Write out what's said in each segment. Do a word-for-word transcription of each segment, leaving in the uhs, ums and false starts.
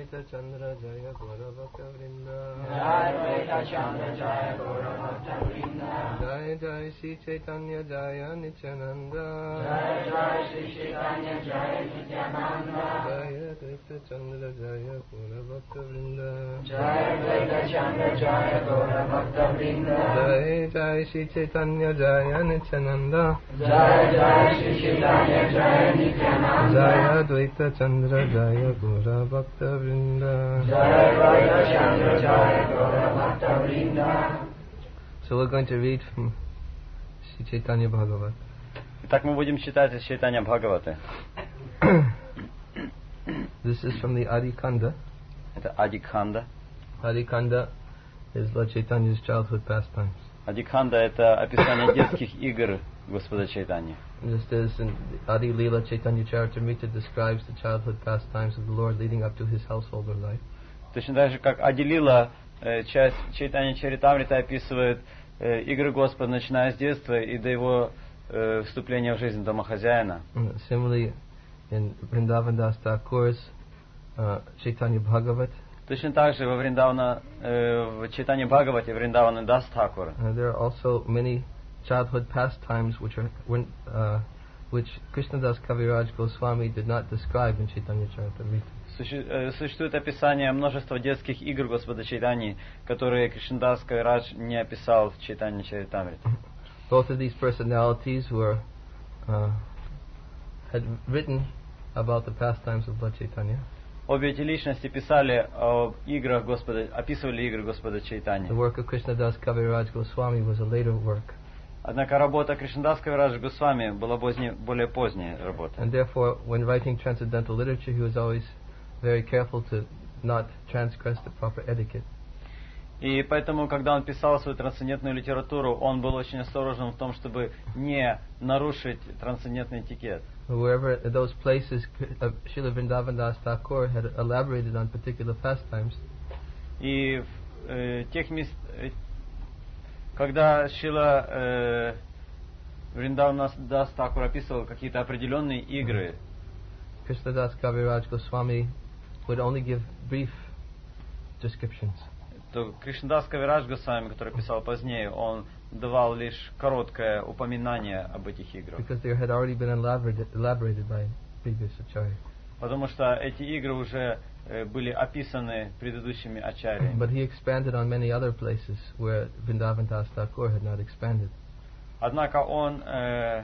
Advaita Chandra Jaya Gaura Bhakta Vrinda. Jai Advaita Chandra Jaya Gaura Bhakta Vrinda. Jai Jai Shri Chaitanya Jaya Nityananda. Jai Jai Shri Chaitanya Jaya Nityananda. Jai Advaita Chandra Jaya Gaura Bhakta Vrinda. Jai Advaita Chandra Jaya Gaura Bhakta Vrinda. Jai Jai Shri Chaitanya Jaya Nityananda. Jai Jai Shri Chaitanya Jaya Nityananda. Jai Advaita Chandra Jaya Gaura Bhakta Vrinda. Jai Advaita Chandra Jaya Gaura Bhakta Vrinda. So we're going to read from Sri Chaitanya Bhagavat. Итак, мы будем читать из Чайтанья Бхагаваты. This is from the Adi Kanda. Это Адикханда. Adi Kanda is Lord Chaitanya's childhood pastimes. Адикханда — это описание детских игр Господа Чайтаньи. Just as in the Adi Leela Chaitanya Charitamrita describes the childhood pastimes of the Lord leading up to his householder life. Точно так же, как Ади Лила, часть Чайтанья Чаритамрита описывает игры Господа, начиная с детства и до его вступления в жизнь домохозяина. Similarly, in Vrindavan Das Thakur's uh, Chaitanya Bhagavat, Точно так же во Вриндавана, в Чайтанье Бхагавате Вриндавана Дас Тхакур. uh, there are also many childhood pastimes which are when, uh, which Krishnadas Kaviraj Goswami did not describe in Chaitanya Charitamrita. Существует описание множества детских игр Господа Чайтаньи, которые Кришнадас Кавирадж не описал в Чайтанье Чаритамрите. Both of these personalities were uh, had written about the pastimes of Lord Chaitanya. Обе эти личности писали об играх Господа, описывали игры Господа Чайтаньи. The work of Krishnadas Kaviraj Goswami was a later work. Однако работа Кришнадас Кавирадж Госвами была более, более поздняя работа. And therefore, when writing transcendental literature, he was always very careful to not transgress the proper etiquette. И поэтому, когда он писал свою трансцендентную литературу, он был очень осторожен в том, чтобы не нарушить трансцендентный этикет. Wherever those places uh, Srila Vrindavan Das Thakur had elaborated on particular pastimes, И в э, тех мест, э, когда Шрила э, Вриндаван Дас Тхакур описывал какие-то определенные игры, Krishnadas Kaviraj Goswami would only give brief descriptions. то Кришнадас Кавирадж Госвами, который писал позднее, он давал лишь короткое упоминание об этих играх. Because they had already been elaborated, elaborated by previous acharyas. Потому что эти игры уже э, были описаны предыдущими ачарьями. But he expanded on many other places where Vrindavan Das Thakur had not expanded. Однако он э,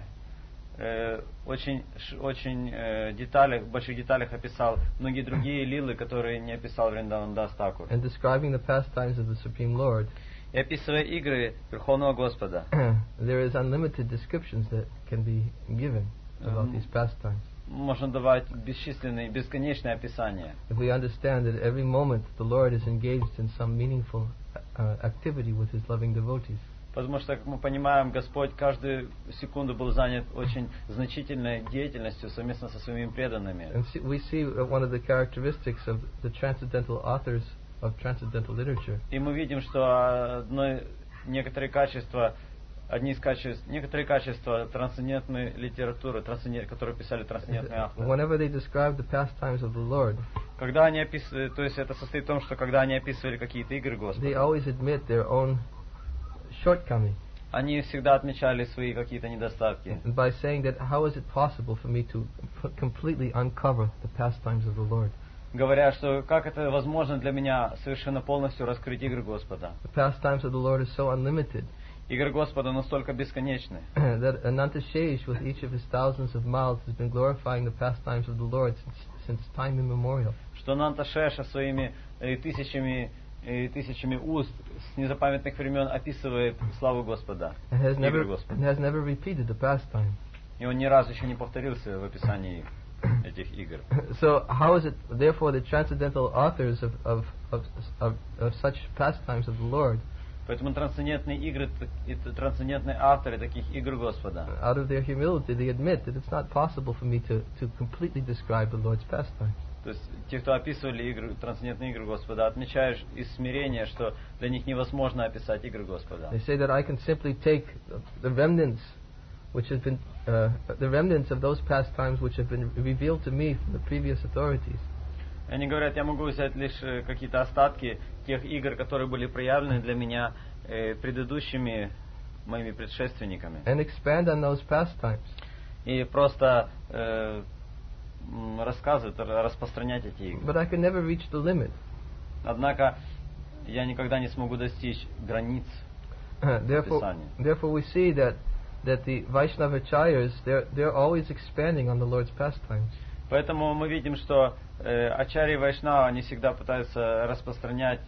э, очень, ш, очень э, деталях, в больших деталях описал многие другие лилы, которые не описал Вриндаван Дас Тхакур. And describing the pastimes of the Supreme Lord, И описывая игры Верховного Господа, there is unlimited descriptions that can be given about Um, these pastimes. можно давать бесчисленные, бесконечные описания. If we understand that every moment the Lord is engaged in some meaningful uh, activity with His loving devotees. Потому что, как мы понимаем, Господь каждую секунду был занят очень значительной деятельностью совместно со своими преданными. And see, we see uh, one of the characteristics of the transcendental authors of transcendental literature И мы видим, что одно, некоторые качества, одни из качеств, некоторые качества трансцендентной литературы, трансцендент, которые писали трансцендентные авторы. whenever they describe the pastimes of the Lord, Когда они описывали, то есть это состоит в том, что когда они описывали какие-то игры they Господа, always admit their own shortcoming они всегда отмечали свои какие-то недостатки. by saying that how is it possible for me to p- completely uncover the pastimes of the Lord? Говоря, что как это возможно для меня совершенно полностью раскрыть игры Господа. The pastimes of the Lord are so unlimited Игры Господа настолько бесконечны, that Ananta Shesh, with each of his thousands of mouths, has been glorifying the pastimes of the Lord since, since time immemorial. что Нанта Шеша своими э, тысячами, э, тысячами уст с незапамятных времен описывает славу Господа, And has игры never, Господа. and has never repeated the pastime. И он ни разу еще не повторился в описании этих игр. So how is it, therefore, the transcendental authors of, of, of, of, of such pastimes of the Lord, Поэтому трансцендентные игры, и трансцендентные авторы таких игр Господа, out of their humility, they admit that it's not possible for me to, to completely describe the Lord's pastimes. то есть те, кто описывали игры, трансцендентные игры Господа, отмечаешь из смирения, что для них невозможно описать игры Господа. They say that I can simply take the remnants which have been, uh, the remnants of those pastimes which have been revealed to me from the previous authorities. Они говорят, я могу взять лишь какие-то остатки тех игр, которые были проявлены для меня э, предыдущими моими предшественниками. And expand on those pastimes. И просто э, рассказывать, распространять эти игры. But I can never reach the limit. Однако я никогда не смогу достичь границ therefore, Писания. therefore we see that that the Vaishnavacharyas, they're they're always expanding on the Lord's pastimes. Поэтому мы видим, что э, ачарьи Вайшнава, они всегда пытаются распространять,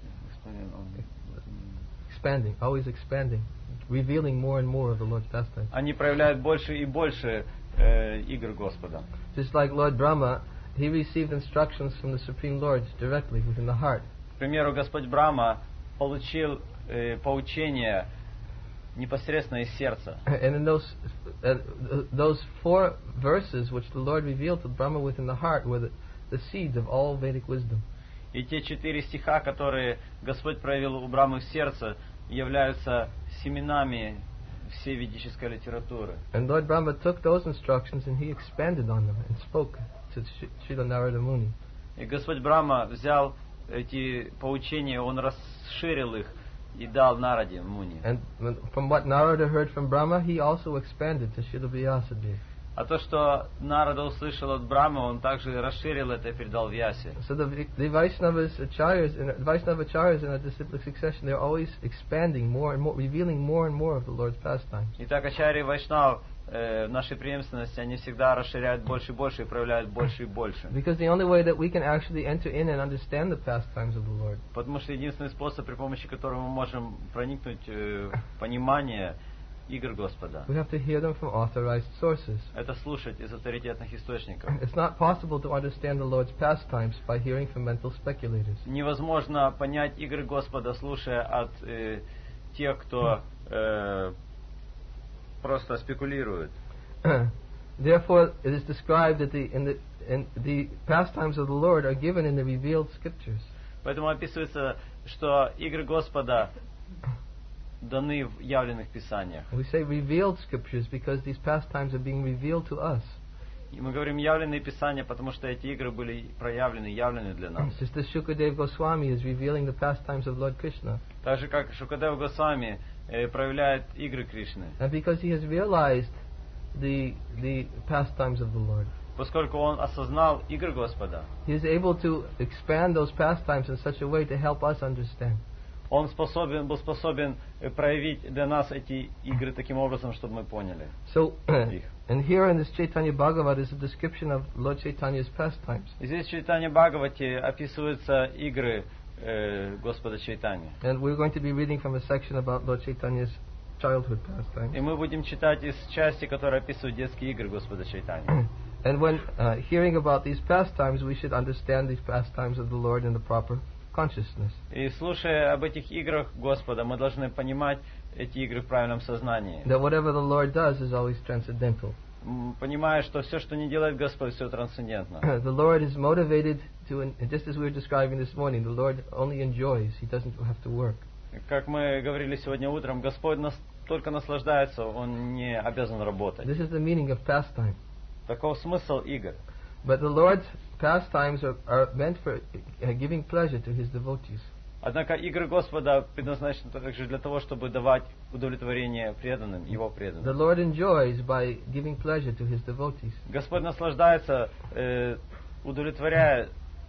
expanding, always expanding, revealing more and more of the Lord's pastimes. Они проявляют больше и больше э, игр Господа. Just like Lord Brahma, he received instructions from the Supreme Lord directly within the heart. К примеру, Господь Брахма получил э, поучение непосредственно из сердца. And in those uh, those four verses which the Lord revealed to Brahma within the heart were the, the seeds of all Vedic wisdom. И те четыре стиха, которые Господь проявил у Брамы в сердце, являются семенами всей ведической литературы. And Lord Brahma took those instructions and he expanded on them and spoke to Srila Narada Muni. И Господь Брахма взял эти поучения, он расширил их и дал Нараде Муни. And from what Narada heard from Brahma, he also expanded to Srila Vyasadeva. А то, что Нарада услышал от Брамы, он также расширил это и передал Вьясе. So the, the Vaishnavas acharyas, in, Vaishnavacharyas in a disciplic succession, they're always expanding more and more, revealing more and more of the Lord's pastimes. Итак, ачарьи Вайшнав э, в нашей преемственности, они всегда расширяют больше и больше и проявляют больше и больше. Because the only way that we can actually enter in and understand the pastimes of the Lord Потому что единственный способ, при помощи которого мы можем проникнуть э, в понимание игр Господа, we have to hear them from authorized sources. это слушать из авторитетных источников. It's not possible to understand the Lord's pastimes by hearing from mental speculators. Невозможно понять игры Господа, слушая от э, тех, кто э, просто спекулирует. Therefore, it is described that the in the in the pastimes of the Lord are given in the revealed scriptures. Поэтому описывается, что игры Господа даны в явленных писаниях. We say revealed scriptures because these pastimes are being revealed to us. И мы говорим явленные писания, потому что эти игры были проявлены, явлены для нас. Just as Shukadev Goswami is revealing the pastimes of Lord Krishna. Так же, как Шукадев Госвами э, проявляет игры Кришны. And because he has realized the the pastimes of the Lord, Поскольку он осознал игры Господа, he is able to expand those pastimes in such a way to help us understand. он способен, был способен э, проявить для нас эти игры таким образом, чтобы мы поняли So, их. and here in this Chaitanya Bhagavat is a description of Lord Chaitanya's pastimes. И здесь в Чайтанья Бхагавате описываются игры э, Господа Чайтаньи. And we're going to be reading from a section about Lord Chaitanya's childhood pastimes. И мы будем читать из части, которая описывает детские игры Господа Чайтаньи. And when uh, hearing about these pastimes, we should understand these pastimes of the Lord in the proper consciousness. И слушая об этих играх Господа, мы должны понимать эти игры в правильном сознании. That whatever the Lord does is always transcendental. М, Понимая, что все, что не делает Господь, все трансцендентно. The Lord is motivated to, and just as we were describing this morning, the Lord only enjoys. He doesn't have to work. Как мы говорили сегодня утром, Господь нас только наслаждается, Он не обязан работать. This is the meaning of pastime. Таков смысл игр. But the Lord's pastimes are, are meant for uh, giving pleasure to His devotees. Однако игры Господа предназначены также для того, чтобы давать удовлетворение преданным, Его The преданным. Lord enjoys by giving pleasure to His devotees. Господь наслаждается, э, удовлетворяя,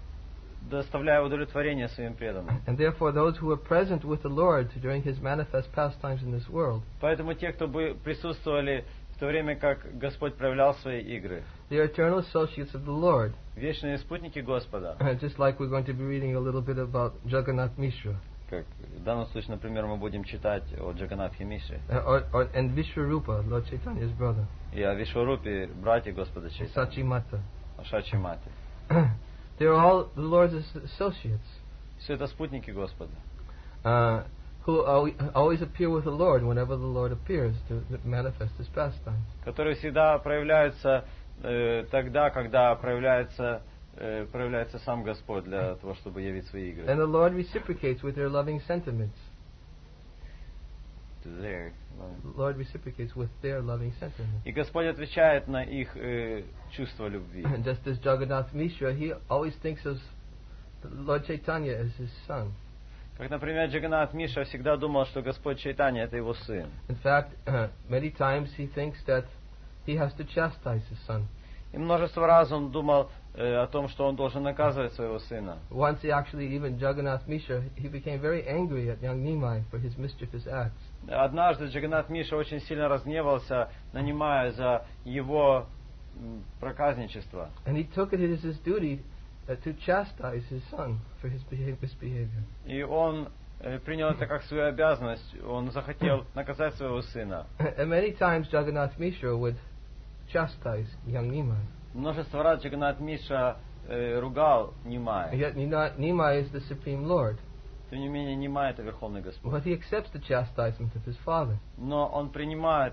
доставляя удовлетворение своим преданным. And therefore those who are present with the Lord during His manifest pastimes in this world, Поэтому те, кто бы присутствовали в то время, как Господь проявлял свои игры, they are eternal associates of the Lord. вечные спутники Господа, Just like we're going to be reading a little bit about Jagannath Mishra. как в данном случае, например, мы будем читать о Джаганатхе Мишре Uh, or, or, and Vishwarupa, Lord Chaitanya's brother. и о Вишварупе, братья Господа Чайтаньи, Sachi Mata. о Шачи Мате. They are all the Lord's as- associates, Все это спутники Господа, uh, who always, always appear with the Lord whenever the Lord appears to manifest His pastime. которые всегда проявляются э, тогда, когда проявляется, э, проявляется сам Господь для того, чтобы явить свои игры. And the Lord reciprocates with their loving sentiments. to their love. Lord reciprocates with their loving sentiment. И Господь отвечает на их э, чувство любви. Just as Jagannath Mishra, he always thinks of Lord Chaitanya as his son. Как, например, Джаганнат Миша всегда думал, что Господь Чайтанья — это его сын. In fact, uh, many times he thinks that he has to chastise his son. И множество раз он думал э, о том, что он должен наказывать своего сына. Once he actually, even Jagannath Mishra, he became very angry at young Nimai for his mischievous acts. Однажды Джаганнат Миша очень сильно разгневался на Нимая за его м, проказничество. And he took it as his duty uh, to chastise his son for his behav- misbehavior. И он э, принял это как свою обязанность. Он захотел наказать своего сына. And many times Jagannath Mishra would chastise young Nimai. Множество раз Джаганнат Миша э, ругал Нимая. And yet Nina- Nimai is the Supreme Lord. Тем не менее, Нимай — это Верховный Господь. But he accepts the chastisement of his father. Но он принимает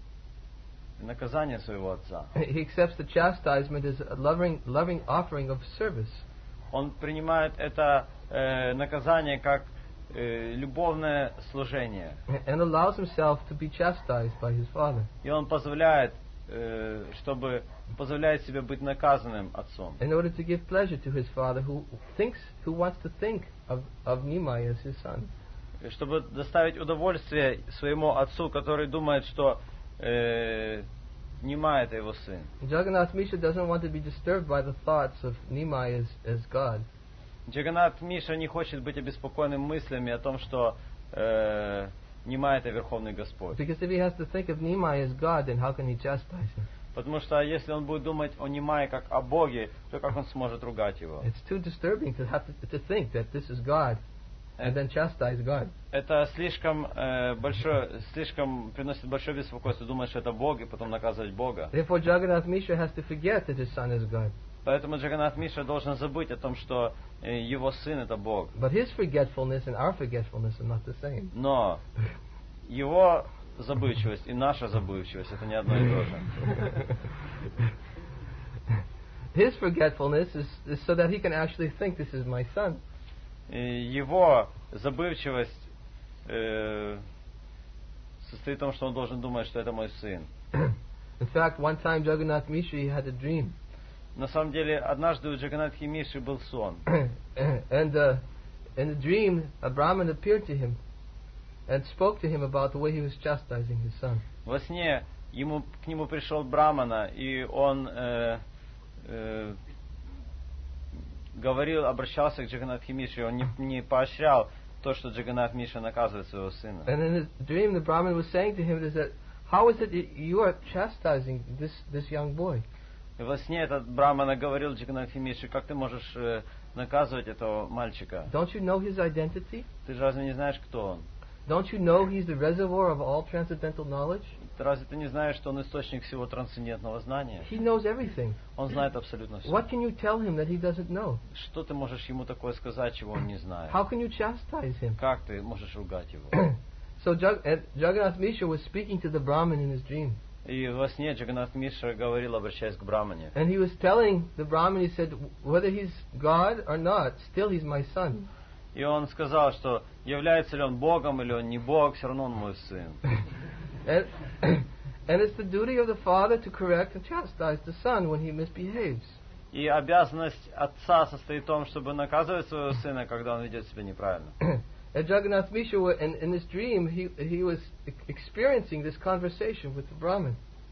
наказание своего отца. He accepts the chastisement as a loving, loving offering of service. Он принимает это э, наказание как э, любовное служение. And allows himself to be chastised by his father. И он позволяет, э, чтобы позволяет себе быть наказанным отцом. In order to give pleasure to his father who thinks, who wants to think of, of Nimai as his son. Чтобы доставить удовольствие своему отцу, который думает, что э, Нимай — это его сын. Jagannath Mishra doesn't want to be disturbed by the thoughts of Nimai as, as God. Джаганнат Миша не хочет быть обеспокоенным мыслями о том, что э, Нимай — это Верховный Господь. Because if he has to think of Nimai as God, then how can he chastise him? Потому что если он будет думать о Нимае как о Боге, то как он сможет ругать его? It's too disturbing to have to, to think that this is God and then chastise God. Это слишком э, большое, слишком приносит большое беспокойство думать, что это Бог, и потом наказывать Бога. Therefore, Jagannath Mishra has to forget that his son is God. Поэтому Джаганнат Миша должен забыть о том, что э, его сын — это Бог. But his forgetfulness and our forgetfulness are not the same. Но его забывчивость и наша забывчивость — это не одно и то же. His forgetfulness is, is so that he can actually think this is my son. И его забывчивость э, состоит в том, что он должен думать, что это мой сын. In fact, one time Jagannath Mishra he had a dream. На самом деле, однажды у Джаганнатхи Миши был сон. And uh, in the dream, a Brahmin appeared to him and spoke to him about the way he was chastising his son. Во сне ему, к нему пришел Брамана, и он э, э, говорил, обращался к Джаганнатхи Мише, он не, не поощрял то, что Джаганнат Миша наказывает своего сына. And in his dream, the Brahmin was saying to him, is that, how is it that you are chastising this, this young boy? И во сне этот Брамана говорил Джаганнатхи Мише, как ты можешь э, наказывать этого мальчика? Don't you know his identity? Ты же разве не знаешь, кто он? Don't you know he's the reservoir of all transcendental knowledge? Ты разве ты не знаешь, что он источник всего трансцендентного знания? He knows everything. Он знает абсолютно все. What can you tell him that he doesn't know? Что ты можешь ему такое сказать, чего он не знает? How can you chastise him? Как ты можешь ругать его? So Jag- and Jagannath Mishra was speaking to the Brahmin in his dream. И во сне Джаганнат Миша говорил, обращаясь к Брамане. And he was telling the Brahmin, he said, whether he's God or not, still he's my son. И он сказал, что является ли он Богом или он не Бог, все равно он мой сын. and, and it's the duty of the father to correct and chastise the son when he misbehaves. И обязанность отца состоит в том, чтобы наказывать своего сына, когда он ведет себя неправильно. And Jagannath Mishra, wa- in, in his dream, he, he was e- experiencing this conversation with the Brahmin.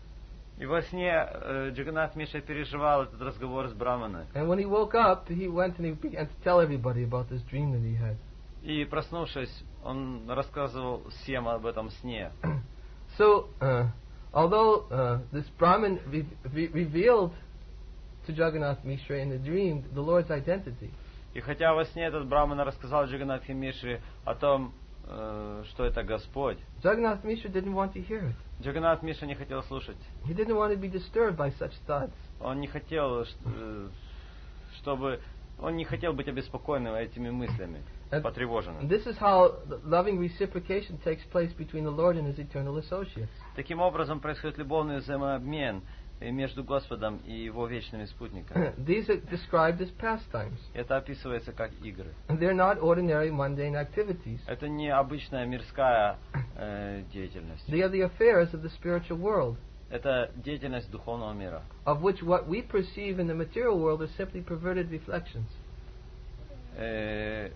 И во сне э, Джаганнат Миша переживал этот разговор с Браманой. And when he woke up, he went and he began to tell everybody about this dream that he had. И проснувшись, он рассказывал всем об этом сне. So, uh, although uh, this Brahmin re- re- revealed to Jagannath Mishra in the dream the Lord's identity, И хотя во сне этот Брамана рассказал Джаганнатхи Миши о том, э, что это Господь, Jagannath Mishra didn't want to hear it. Джаганнат Миша не хотел слушать. He didn't want to be disturbed by such thoughts. Он не хотел, ш- э, чтобы он не хотел быть обеспокоенным этими мыслями, And потревоженным. this is how the loving reciprocation takes place between the Lord and His eternal associates. Таким образом происходит любовный взаимообмен э, между Господом и Его вечными спутниками. These are described as pastimes. Это описывается как игры. They're not ordinary mundane activities. Это не обычная мирская э, деятельность. They are the affairs of the spiritual world, Это деятельность духовного мира, of which what we perceive in the material world are simply perverted reflections. Э,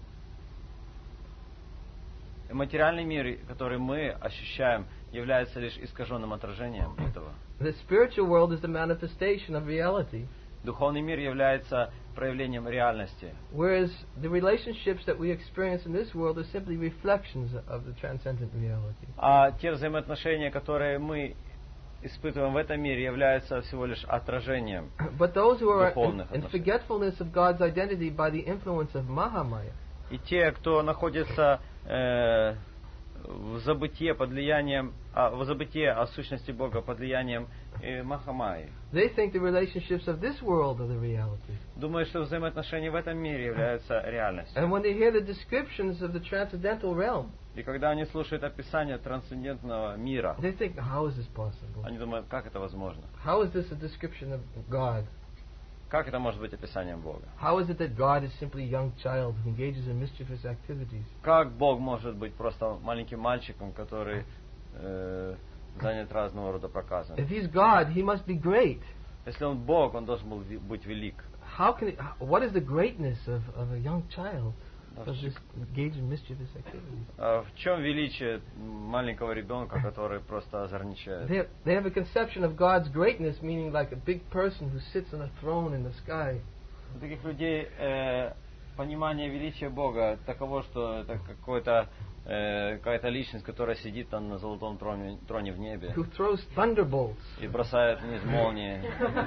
материальный мир, который мы ощущаем, является лишь искаженным отражением этого. The spiritual world is the manifestation of reality, Духовный мир является проявлением реальности, whereas the relationships that we experience in this world are simply reflections of the transcendent reality. а те взаимоотношения, которые мы испытываем в этом мире, являются всего лишь отражением. But those who are in, Духовных in отношений. forgetfulness of God's identity by the influence of Mahamaya, И те, кто находится э, в забытие под влиянием, а, в забытие о сущности Бога под влиянием э, Махамайи, they think the relationships of this world are the reality. думают, что взаимоотношения в этом мире являются реальностью. And when they hear the descriptions of the transcendental realm, И когда они слушают описание трансцендентного мира, they think, how is this possible? они думают, как это возможно? How is this a description of God? Как это может быть описанием Бога? How is it that God is simply a young child who engages in mischievous activities? Как Бог может быть просто маленьким мальчиком, который э, занят разного рода проказами? If He's God, He must be great. Если Он Бог, Он должен был ви- быть велик. How can? It, what is the greatness of, of a young child who just engage in mischievous activities? А в чем величие маленького ребенка, который просто озорничает? They, they have a conception of God's greatness, meaning like a big person who sits on a throne in the sky. У таких людей э, понимание величия Бога таково, что это какой-то, э, какая-то личность, которая сидит там на золотом троне, троне в небе Who throws thunderbolts, и бросает вниз молнии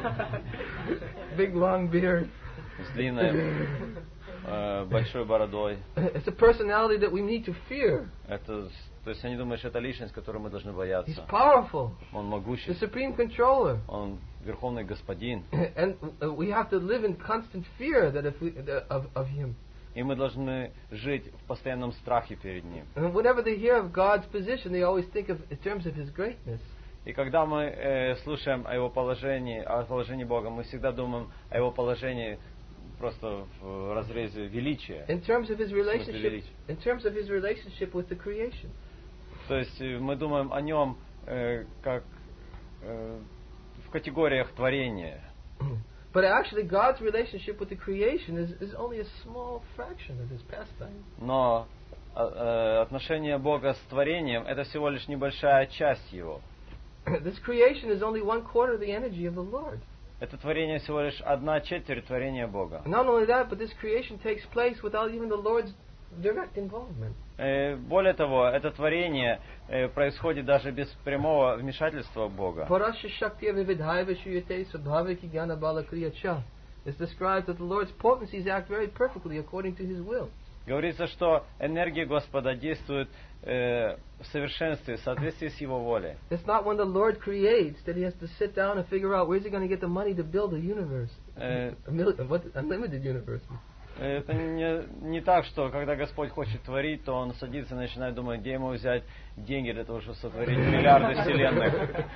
big long beard. с длинной э, большой бородой. It's a personality that we need to fear. Это, то есть они думают, что это личность, которой мы должны He's бояться. powerful, Он the могущий, supreme controller, он верховный господин. and uh, we have to live in constant fear that if we uh, of of Him. И мы должны жить в постоянном страхе перед Ним. And whenever they hear of God's position, they always think of in terms of His greatness. И когда мы э, слушаем о Его положении, о положении Бога, мы всегда думаем о Его положении просто в разрезе величия. In terms of His relationship, величия. in terms of His relationship with the creation. То есть э, мы думаем о Нем э, как э, в категориях творения. But actually, God's relationship with the creation is, is only a small fraction of His pastime. Но э, э, отношение Бога с творением — это всего лишь небольшая часть Его. This creation is only one quarter of the energy of the Lord. Это творение всего лишь одна четверть творения Бога. Not only that, but this creation takes place without even the Lord's direct involvement. Э, Более того, это творение э, происходит даже без прямого вмешательства Бога. Parasya Shaktiya Vividhaiva Shuyate Sabhaviki Gyana Bala Kriya Cha. It's described that the Lord's potencies act very perfectly according to His will. Говорится, что энергия Господа действует э, в совершенстве, в соответствии с Его волей. It's not when the Lord creates that He has to sit down and figure out where's He going to get the money to build a universe, Э, a mil- what unlimited universe. Это не, не так, что когда Господь хочет творить, то Он садится и начинает думать, где ему взять деньги для того, чтобы сотворить миллиарды вселенных.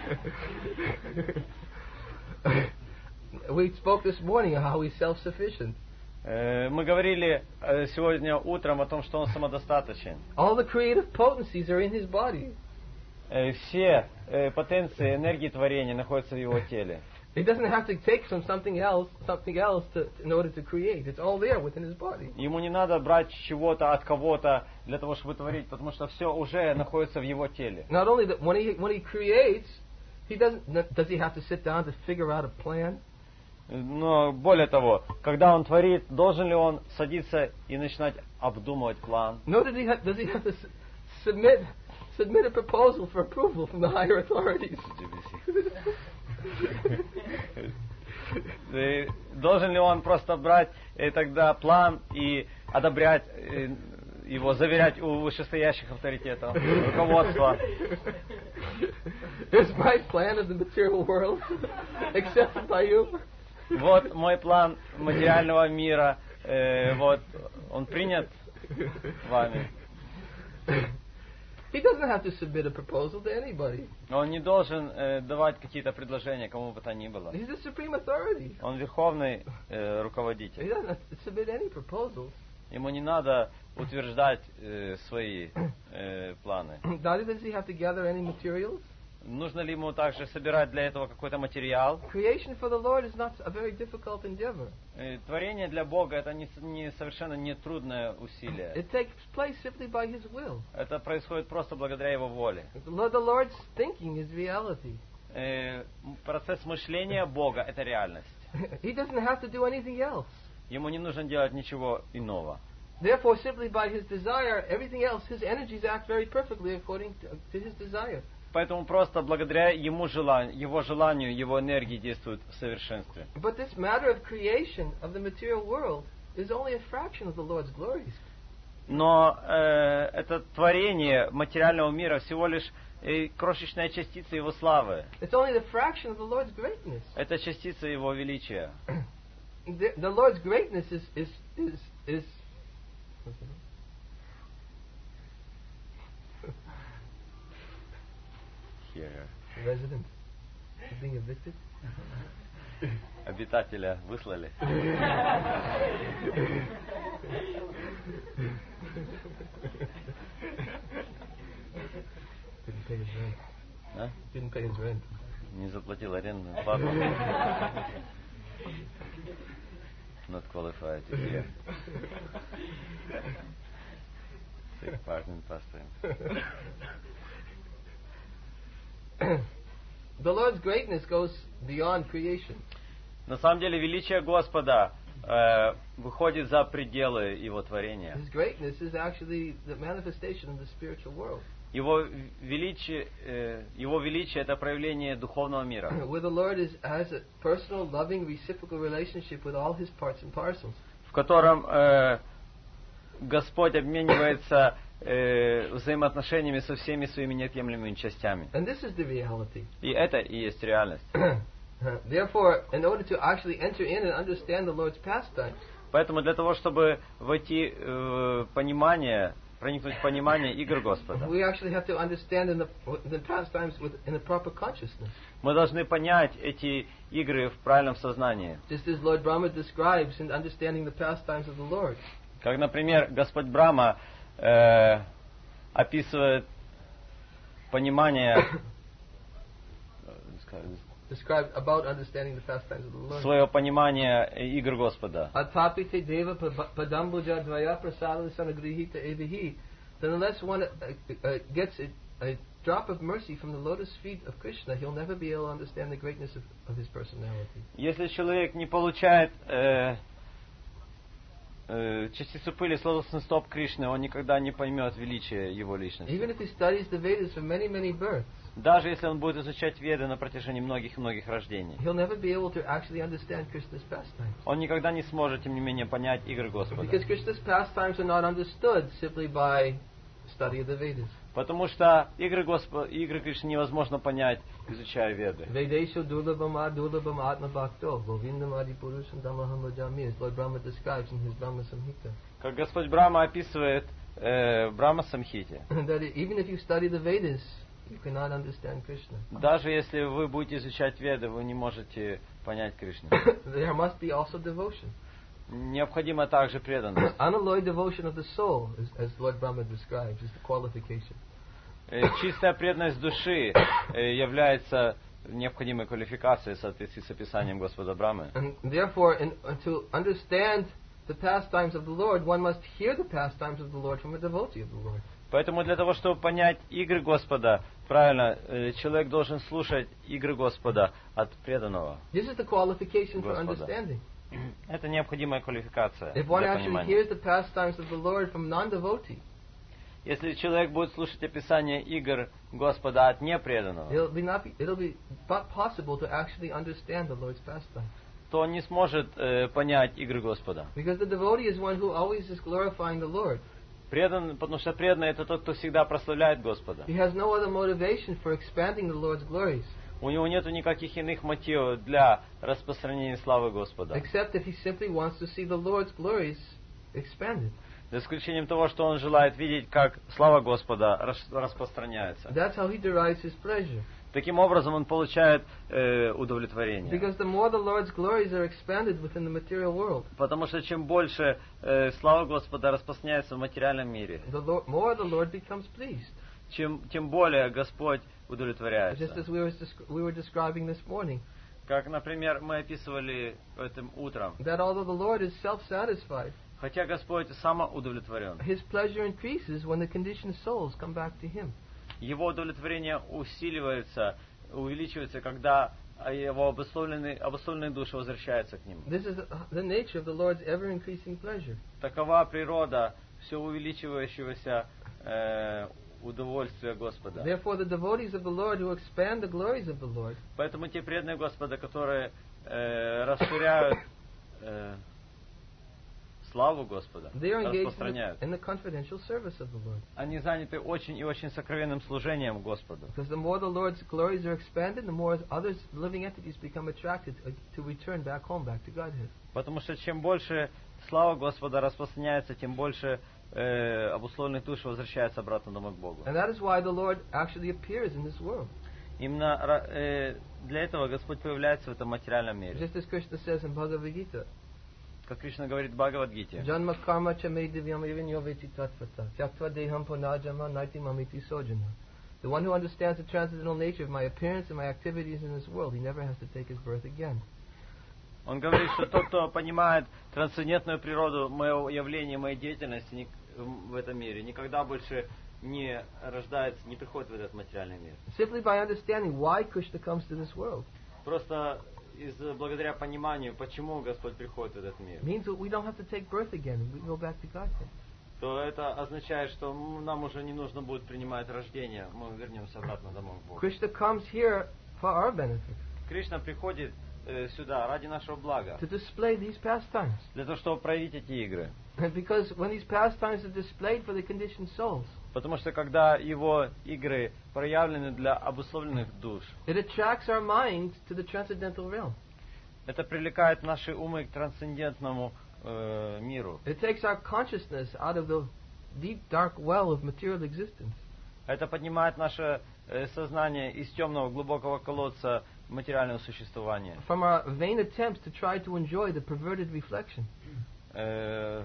We spoke this morning how He's self-sufficient. Э, Мы говорили э, сегодня утром о том, что Он самодостаточен. All the creative potencies are in His body. Э, Все э, потенции энергии творения находятся в Его теле. He doesn't have to take from something else, something else to, in order to create. It's all there within His body. Ему не надо брать чего-то от кого-то для того, чтобы творить, потому что все уже находится в Его теле. Not only that, when he when he creates, he doesn't. Does he have to sit down to figure out a plan? Но более того, когда Он творит, должен ли Он садиться и начинать обдумывать план? No, does he have, does he have to s- submit submit a proposal for approval from the higher authorities? И должен ли Он просто брать э, тогда план и одобрять э, его, заверять у вышестоящих авторитетов, руководства? Here's my plan of the material world, accepted by you. Вот мой план материального мира, э, вот он принят вами. He doesn't have to submit a proposal to anybody. Он не должен э, давать какие-то предложения кому бы то ни было. He's the supreme authority. Он верховный э, He руководитель. doesn't have to submit any proposals. Ему не надо утверждать э, свои э, планы. Neither does he have to gather any materials. Нужно ли ему также собирать для этого какой-то материал? Creation for the Lord is not a very difficult endeavor. Э, Творение для Бога это не, не совершенно не трудное усилие. It takes place simply by His will. Это происходит просто благодаря Его воле. The Lord's thinking is reality. Э, Процесс мышления Бога это реальность. He doesn't have to do anything else. Ему не нужно делать ничего иного. Therefore, simply by His desire, everything else, His energies act very perfectly according to, to His desire. Поэтому просто благодаря ему желанию, его желанию, его энергии действуют в совершенстве. But this matter of creation of the material world is only a fraction of the Lord's glories. Но э, это творение материального мира всего лишь э, крошечная частица его славы. It's only the fraction of the Lord's greatness. Это частица его величия. The, the Lord's greatness is is is is. Here. Resident is being evicted. Обитателя выслали. Didn't pay his rent. А? Didn't pay his rent. Не заплатил арендную плату. Not qualified to hear. Take part in pastime. The Lord's greatness goes beyond creation. На самом деле величие Господа э, выходит за пределы Его творения. His greatness is actually the manifestation of the spiritual world. Его величие, э, Его величие это проявление духовного мира. Where the Lord is, has a personal, loving, reciprocal relationship with all His parts and parcels. В котором э, Господь обменивается э, взаимоотношениями со всеми своими неотъемлемыми частями. And this is the reality. И это и есть реальность. Therefore, in order to actually enter in and understand the Lord's pastimes, Поэтому для того, чтобы войти в понимание, проникнуть в понимание игр Господа, we actually have to understand in the, the pastimes with, in the proper consciousness. мы должны понять эти игры в правильном сознании. Just as Lord Brahma describes in understanding the pastimes of the Lord. Как, например, Господь Брахма э, описывает понимание Described about understanding the pastimes of the Lord. свое понимание игр Господа. Atapite deva padambuja dvaya prasada sanagrihita evihi. Then unless one uh, uh, gets a, a drop of mercy from the lotus feet of Krishna, he'll never be able to understand the greatness of, of his personality. Если человек не получает э, э, частицу пыли с лотосных стоп Кришны, он никогда не поймет величие его личности. Even if he studies the Vedas for many, many births, Даже если он будет изучать Веды на протяжении многих-многих рождений, he'll never be able to actually understand Krishna's pastimes. он никогда не сможет, тем не менее, понять игры Господа. Because Krishna's pastimes are not understood simply by study of the Vedas. Потому что игры, Господа, игры Кришны невозможно понять, изучая Веды. Vedesho durlabhama durlabham atma bhakto govindam adi purusham dhammaham bhajami, as Lord Brahma describes in his Brahma Samhita. Как Господь Брахма описывает э, в Брахма Самхите, That even if you study the Vedas, you cannot understand Krishna. даже если вы будете изучать Веды, вы не можете понять Кришну. There must be also devotion. Необходима также преданность. Unalloyed devotion of the soul, as, as Lord Brahma describes, is the qualification. Э, Чистая преданность души э, является необходимой квалификацией в соответствии с описанием Господа Брахмы. And therefore, in, uh, to understand the pastimes of the Lord, one must hear the pastimes of the Lord from a devotee of the Lord. Поэтому для того, чтобы понять игры Господа, правильно, э, человек должен слушать игры Господа от преданного. This is the qualification for Господа. understanding. Это необходимая квалификация If one для actually понимания. hears the pastimes of the Lord from non-devotee, Если человек будет слушать описание игр Господа от непреданного, it'll be not be, it'll be not possible to actually understand the Lord's pastimes. то он не сможет э, понять игры Господа. Because the devotee is one who always is glorifying the Lord. Предан, потому что преданный это тот, кто всегда прославляет Господа. He has no other motivation for expanding the Lord's glories, У него нет никаких иных мотивов для распространения славы Господа. except that he simply wants to see the Lord's glories expanded. За исключением того, что он желает видеть, как слава Господа рас- распространяется. That's how he derives his pleasure. Таким образом он получает э, удовлетворение. Because the more the Lord's glories are expanded within the material world, Потому что чем больше э, слава Господа распространяется в материальном мире, the Lord, more the Lord becomes pleased. чем, тем более Господь удовлетворяется. Just as we were, desc- we were describing this morning, Как, например, мы описывали этим утром. that although the Lord is self-satisfied, Хотя Господь самоудовлетворен, His pleasure increases when the conditioned souls come back to Him. Его удовлетворение усиливается, увеличивается, когда Его обусловленные, обусловленные души возвращаются к Нему. This is the nature of the Lord's ever-increasing pleasure. Такова природа все увеличивающегося э, удовольствия Господа. Therefore, the devotees of the Lord who expand the glories of the Lord, Поэтому те преданные Господа, которые э, расширяют э, славу Господа, they are engaged in распространяют, the, in the confidential service of the Lord. они заняты очень и очень сокровенным служением Господу. Because the more the Lord's glories are expanded, the more others, living entities, become attracted uh, to return back home, back to Godhead. Потому что чем больше слава Господа распространяется, тем больше э, обусловленных душ возвращается обратно домой к Богу. And that is why the Lord actually appears in this world. Именно э, для этого Господь появляется в этом материальном мире. Just as Krishna says in Bhagavad Gita, Как Кришна говорит в Бхагавад-гите, Janma karma cha me divyam evinyo veti tattvata, tyaktva deham punajama naiti mamiti sojana. The one who understands the transcendental nature of my appearance and my activities in this world, he never has to take his birth again. он говорит, что тот, кто понимает трансцендентную природу моего явления, моей деятельности ник- в этом мире, никогда больше не рождается, не приходит в этот материальный мир. Simply by understanding why Krishna comes to this world Просто из благодаря пониманию, почему Господь приходит в этот мир, means that we don't have to take birth again. We go back to Godhead. то это означает, что нам уже не нужно будет принимать рождение, мы вернемся обратно домой к Богу. Krishna comes here for our benefit, Кришна приходит э, сюда ради нашего блага, to display these pastimes. для того, чтобы проявить эти игры. And because when these pastimes are displayed for the conditioned souls, Потому что когда его игры проявлены для обусловленных душ, it attracts our minds to the transcendental realm. это привлекает наши умы к трансцендентному э, миру. It takes our consciousness out of the deep, dark well of material existence. Это поднимает наше э, сознание из темного глубокого колодца материального существования. From our vain attempts to try to enjoy the perverted reflection. Э,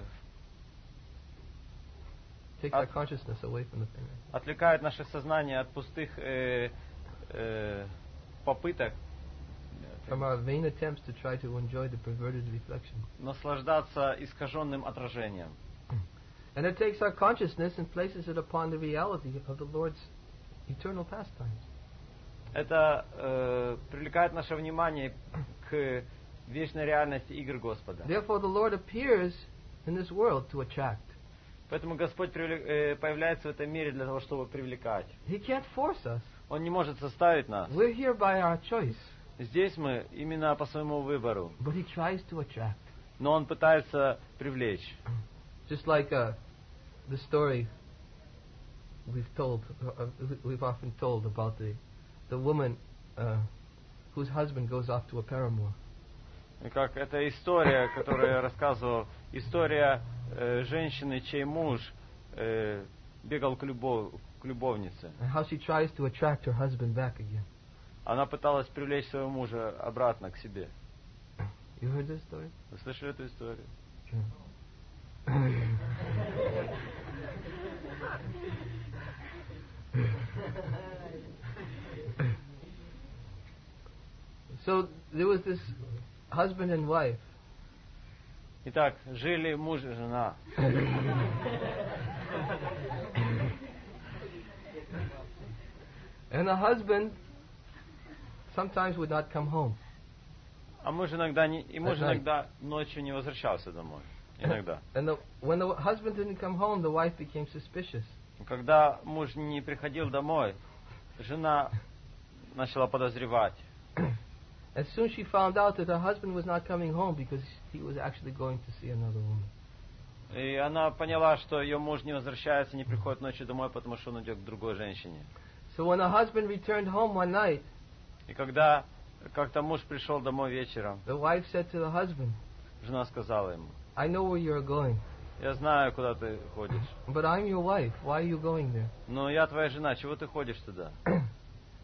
Takes our consciousness away from the thing. отвлекает наше сознание от пустых э, э, попыток From our vain attempts to try to enjoy the perverted reflection. наслаждаться искаженным отражением. And it takes our consciousness and places it upon the reality of the Lord's eternal pastimes. Это э, привлекает наше внимание к вечной реальности игр Господа. Therefore, the Lord appears in this world to attract. Поэтому Господь привлек- э, появляется в этом мире для того, чтобы привлекать. He can't force us. Он не может заставить нас. We're here by our choice. Здесь мы именно по своему выбору. But He tries to attract. Но Он пытается привлечь. Just like uh, the story we've told, uh, we've often told about the the woman uh, whose husband goes off to a paramour. И Как эта история, которую я рассказывал, история э, женщины, чей муж э, бегал к, любов- к любовнице. And how she tries to attract her husband back again. Она пыталась привлечь своего мужа обратно к себе. You heard this story? Вы слышали эту историю? So there was this husband and wife. Итак, жили муж и жена. And the husband sometimes would not come home. А муж иногда не, и муж At night. иногда ночью не возвращался домой. Иногда. And the, when the husband didn't come home, the wife became suspicious. Когда муж не приходил домой, жена начала подозревать. And soon she found out that her husband was not coming home because he was actually going to see another woman. И она поняла, что ее муж не возвращается, не приходит ночью домой, потому что он идет к другой женщине. So when the husband returned home one night, И когда как-то муж пришел домой вечером, the wife said to the husband, жена сказала ему: I know where you're going, я знаю, куда ты ходишь, but I'm your wife. Why are you going there? но я твоя жена, чего ты ходишь туда?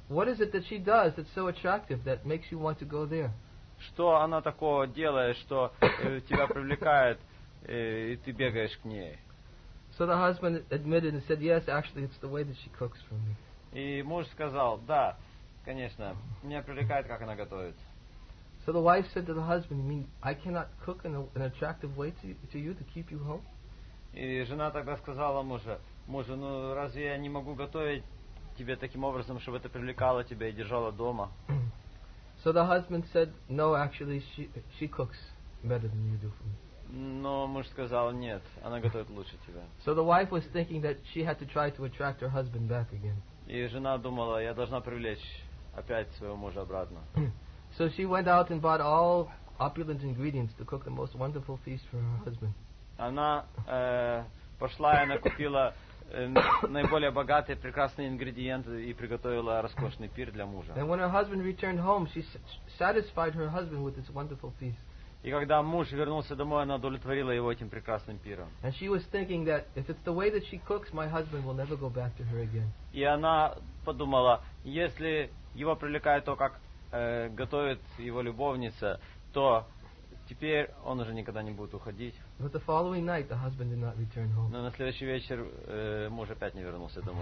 What is it that she does that's so attractive that makes you want to go there? Что она такого делает, что э, тебя привлекает, э, и ты бегаешь к ней? So the husband admitted and said, yes, actually it's the way that she cooks for me. И муж сказал, да, конечно, меня привлекает, как она готовит. So the wife said to the husband, you mean I cannot cook in a, an attractive way to, to you to keep you home? И жена тогда сказала мужу, мужу, ну разве я не могу готовить тебе таким образом, чтобы это привлекало тебя и держало дома? So the husband said, no, actually she she cooks better than you do for me. Но муж сказал, нет, она готовит лучше тебя. So the wife was thinking that she had to try to attract her husband back again. И жена думала, я должна привлечь опять своего мужа обратно. So she went out and bought all opulent ingredients to cook the most wonderful feast for her husband. Она э, пошла и она купила э, наиболее богатые, прекрасные ингредиенты и приготовила роскошный пир для мужа. And when her husband returned home, she s- satisfied her husband with this wonderful feast. И когда муж вернулся домой, она удовлетворила его этим прекрасным пиром. And she was thinking that if it's the way that she cooks, my husband will never go back to her again. И она подумала, если его привлекает то, как э, готовит его любовница, то теперь он уже никогда не будет уходить. But the following night, the husband did not return home. Но на следующий вечер э, муж опять не вернулся домой.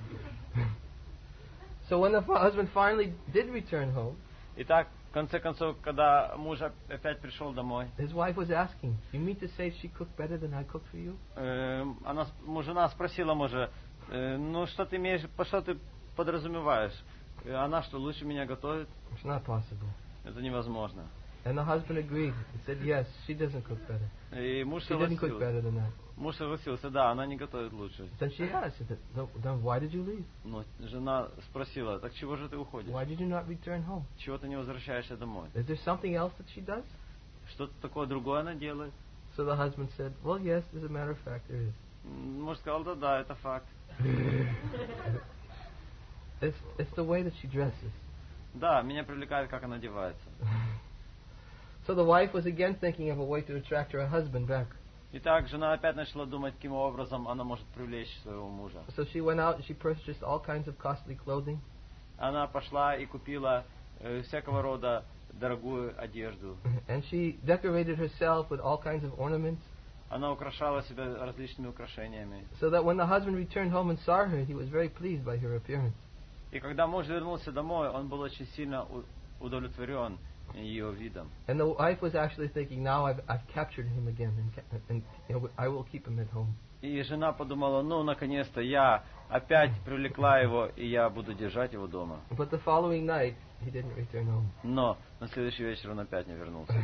So when the f- husband finally did return home, Итак, в конце концов, когда муж опять пришел домой, his wife was asking, you mean to say she cooked better than I cooked for you? э, она, с- жена спросила мужа, э, ну что ты имеешь, по что ты подразумеваешь? Э, Она что, лучше меня готовит? It's not possible. Это невозможно. And the husband agreed. He said, yes, she doesn't cook better. И муж She didn't cook согласился. better than that. Муж согласился, да, она не готовит лучше. Then she asked, he said, "Then- then why did you leave? Но жена спросила, так чего же ты уходишь? Why did you not return home? Чего ты не возвращаешься домой? Is there something else that she does? Что-то такое другое она делает? So the husband said, well, yes, as a matter of fact, there is. М, Муж сказал, да, да, это факт. It's, it's the way that she dresses. Да, меня привлекает, как она одевается. So the wife was again thinking of a way to attract her husband back. Итак, жена опять начала думать, каким образом она может привлечь своего мужа. So she went out and she purchased all kinds of costly clothing. Она пошла и купила э, всякого рода дорогую одежду. And she decorated herself with all kinds of ornaments. Она украшала себя различными украшениями. So that when the husband returned home and saw her, he was very pleased by her appearance. И когда муж вернулся домой, он был очень сильно у- удовлетворен ее видом. And the wife was actually thinking, now I've, I've captured him again, and, ca- and you know, I will keep him at home. И жена подумала, ну, наконец-то я опять привлекла его, и я буду держать его дома. But the following night, he didn't return home. Но на следующий вечер он опять не вернулся.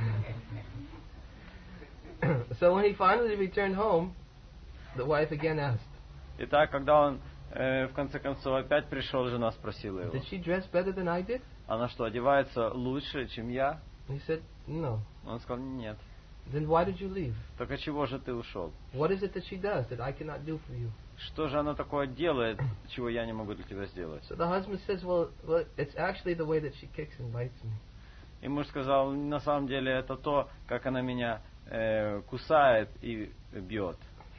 So when he finally returned home, the wife again asked, Итак, когда он э, в конце концов опять пришел, жена спросила его, did she dress better than I did? она что, одевается лучше, чем я? And he said, no. Он сказал, нет. Then why did you leave? Так от чего же ты ушел? What is it that she does that I cannot do for you? Что же она такое делает, чего я не могу для тебя сделать? So the husband says, well, well, it's actually the way that she kicks and bites me. И муж сказал, на самом деле это то, как она меня э, кусает и бьет.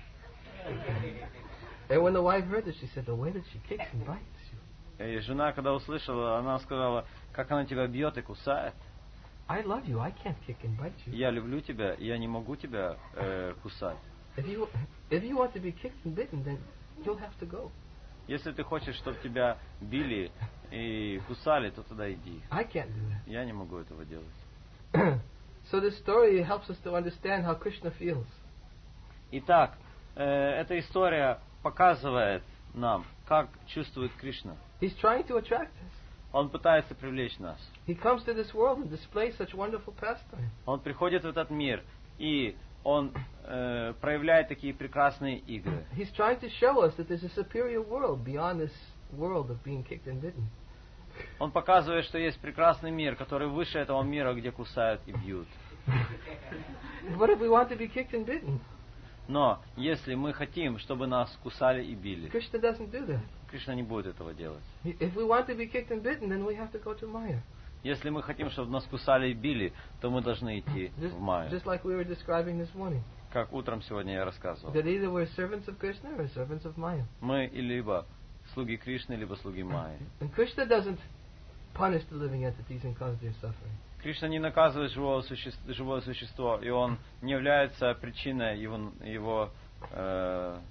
And when the wife heard this, she said, the way that she kicks and bites you. И жена, когда услышала, она сказала, как она тебя бьет и кусает. I love you. I can't kick and bite you. Я люблю тебя, я не могу тебя э, кусать. If you if you want to be kicked and bitten, then you'll have to go. Если ты хочешь, чтобы тебя били и кусали, то тогда иди. I can't do Я не могу этого делать. that. So this story helps us to understand how Krishna feels. Итак, э, эта история показывает нам, как чувствует Кришна. He's trying to attract us. Он пытается привлечь нас. He comes to this world and displays such wonderful pastime. Он приходит в этот мир, и он э, проявляет такие прекрасные игры. He's trying to show us that there's a superior world beyond this world of being kicked and bitten. Он показывает, что есть прекрасный мир, который выше этого мира, где кусают и бьют. What if we want to be kicked and bitten? Но если мы хотим, чтобы нас кусали и били, Krishna doesn't do that. Кришна не будет этого делать. He- If we want to be kicked and bitten, then we have to go to Maya. Если мы хотим, чтобы нас кусали и били, то мы должны идти Just, в Майю. just like we were describing this morning. Как утром сегодня я рассказывал. That either we're servants of Krishna or servants of Maya. Мы либо слуги Кришны, либо слуги Майи. And Krishna doesn't punish the living entities and cause their suffering. Кришна не наказывает живое существо, живое существо, и он не является причиной его, его, э,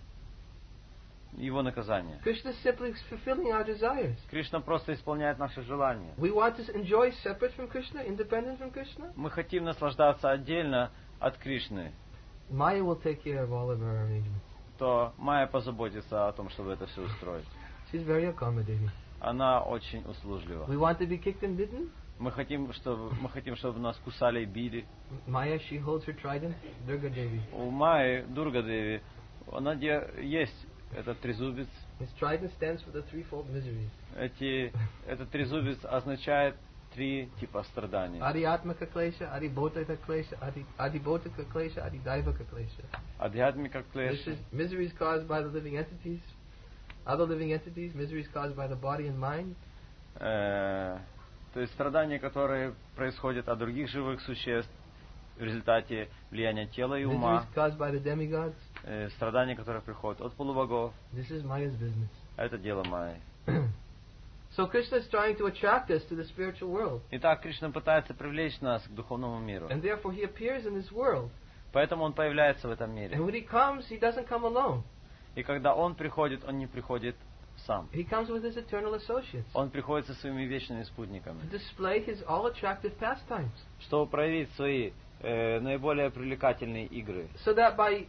его наказания. Krishna is simply fulfilling our desires. Кришна просто исполняет наши желания. We want to enjoy separate from Krishna, independent from Krishna. Мы хотим наслаждаться отдельно от Кришны, Maya will take care of all of our arrangements. то Майя позаботится о том, чтобы это все устроить. She's very accommodating. Она очень услужлива. We want to be kicked and bitten. Мы хотим, чтобы, мы хотим, чтобы нас кусали и били. Maya, she holds her trident. Durga Devi. У Майи, Дурга Деви, она де, есть этот трезубец. His trident stands for the threefold miseries. Эти, этот трезубец означает три типа страданий. Adhyatmaka klesha, adhibhotaka klesha, adi- adhibhotaka klesha, adhidaivaka klesha. Адхьятмика This клеша, is miseries caused by the living entities, other living entities, miseries caused by the body and mind, э, то есть страдания, которые происходят от других живых существ в результате влияния тела и miseries ума, caused by the demigods. э, страдания, которые приходят от полубогов. This is Maya's business. Это дело Майи. So Krishna is trying to attract us to the spiritual world, Итак, Кришна пытается привлечь нас к духовному миру. and therefore he appears in this world. Поэтому он появляется в этом And мире. when he comes, he doesn't come alone. И когда он приходит, он не приходит сам. He comes with his eternal associates Он приходит со своими вечными спутниками, to display his all-attractive pastimes, чтобы проявить свои э, наиболее привлекательные игры. so that by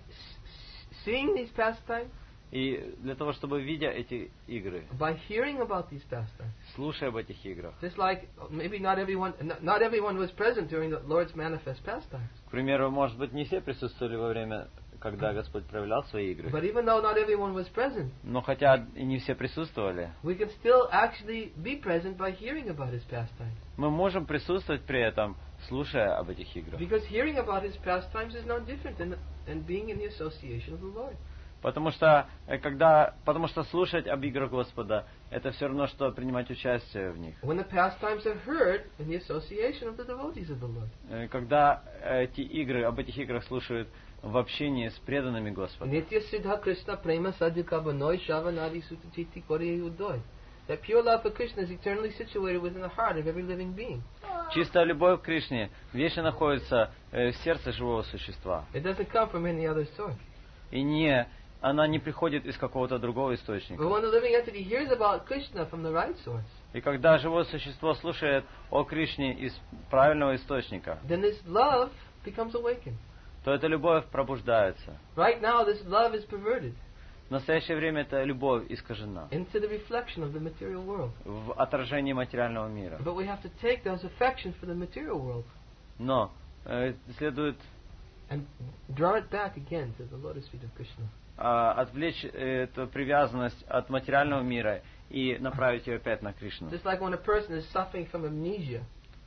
s- seeing these pastimes, И для того, чтобы, видя эти игры, by hearing about these pastimes, слушая об этих играх, just like maybe not everyone, not not everyone was present during the Lord's manifest pastimes, к примеру, может быть, не все присутствовали во время, когда Господь проявлял свои игры, but even though not everyone was present, но хотя и не все присутствовали, we can still actually be present by hearing about his pastimes. мы можем присутствовать при этом, слушая об этих играх. Because hearing about his pastimes is no different than, than being in the association of the Lord. Потому что, э, когда, потому что слушать об играх Господа, это все равно, что принимать участие в них. When the pastimes are heard in the association of the devotees of the Lord. Э, Когда эти игры, об этих играх слушают в общении с преданными Господа. Nitya Siddha Krishna Prema Sadhika Banoi Shavanadi Sutachiti Kore Udoi. That pure love for Krishna is eternally situated within the heart of every living being. Чистая любовь к Кришне вечно находится э, в сердце живого существа. It doesn't come from any other source. И не, она не приходит из какого-то другого But источника. when the living entity hears about Krishna from the right source, И когда живое существо слушает о Кришне из правильного источника, then this love becomes awakened. то эта любовь пробуждается. Right now, this love is perverted В настоящее время эта любовь искажена into the reflection of the material world. в отражении материального мира. But we have to take those affections for the material world Но э, следует and draw it back again to the lotus feet of Krishna. а, отвлечь эту привязанность от материального мира и направить ее опять на Кришну. Just like when a person is suffering from amnesia.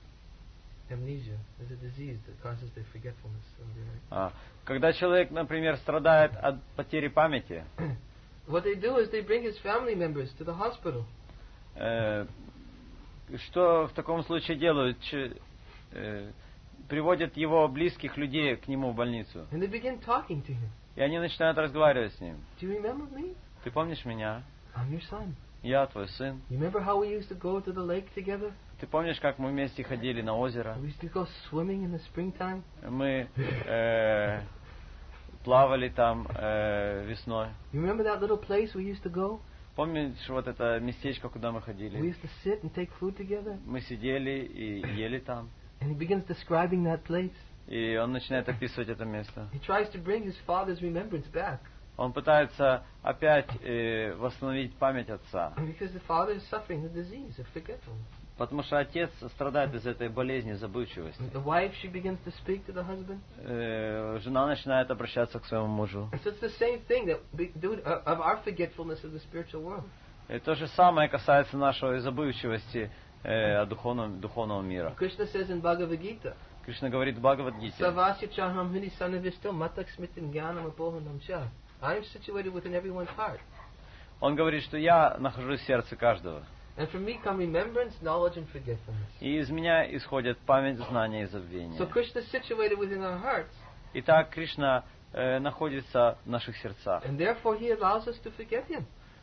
Amnesia is a disease that causes their forgetfulness. А, Когда человек, например, страдает от потери памяти, What they do is they bring his family members to the hospital. э, что в таком случае делают? Ч- э, приводят его близких людей к нему в больницу. And they begin talking to him. И они начинают разговаривать с ним. Do you remember me? Ты помнишь меня? I'm your son. Я твой сын. You remember how we used to go to the lake together? Ты помнишь, как мы вместе ходили на озеро? We used to go swimming in the springtime. Мы э, плавали там э, весной. You remember that little place we used to go? Помнишь вот это местечко, куда мы We ходили? used to sit and take food together. Мы сидели и ели там. And he begins describing that place. И он начинает описывать это место. He tries to bring his father's remembrance back. Он пытается опять э, восстановить память отца. Because the father is suffering the disease of forgetfulness. Потому что отец страдает из этой болезни забывчивости. The wife, she begins to speak to the husband. Э, жена начинает обращаться к своему мужу. And so it's the same thing that be, due to, uh, of our forgetfulness of the spiritual world. И то же самое касается нашей забывчивости э, о духовном, духовного мира. Krishna says in Bhagavad Gita, Кришна говорит в Бхагавад-гите: Savasya chaham hini sanavistam matak smitim jnanam apohanam cha. I am situated within everyone's heart. Он говорит, что я нахожусь в сердце каждого. And from me come remembrance, knowledge and forgetfulness. И из меня исходят память, знания и забвение. So Krishna is situated within our hearts. Итак, Кришна э, находится в наших сердцах. And therefore he allows us to forget him.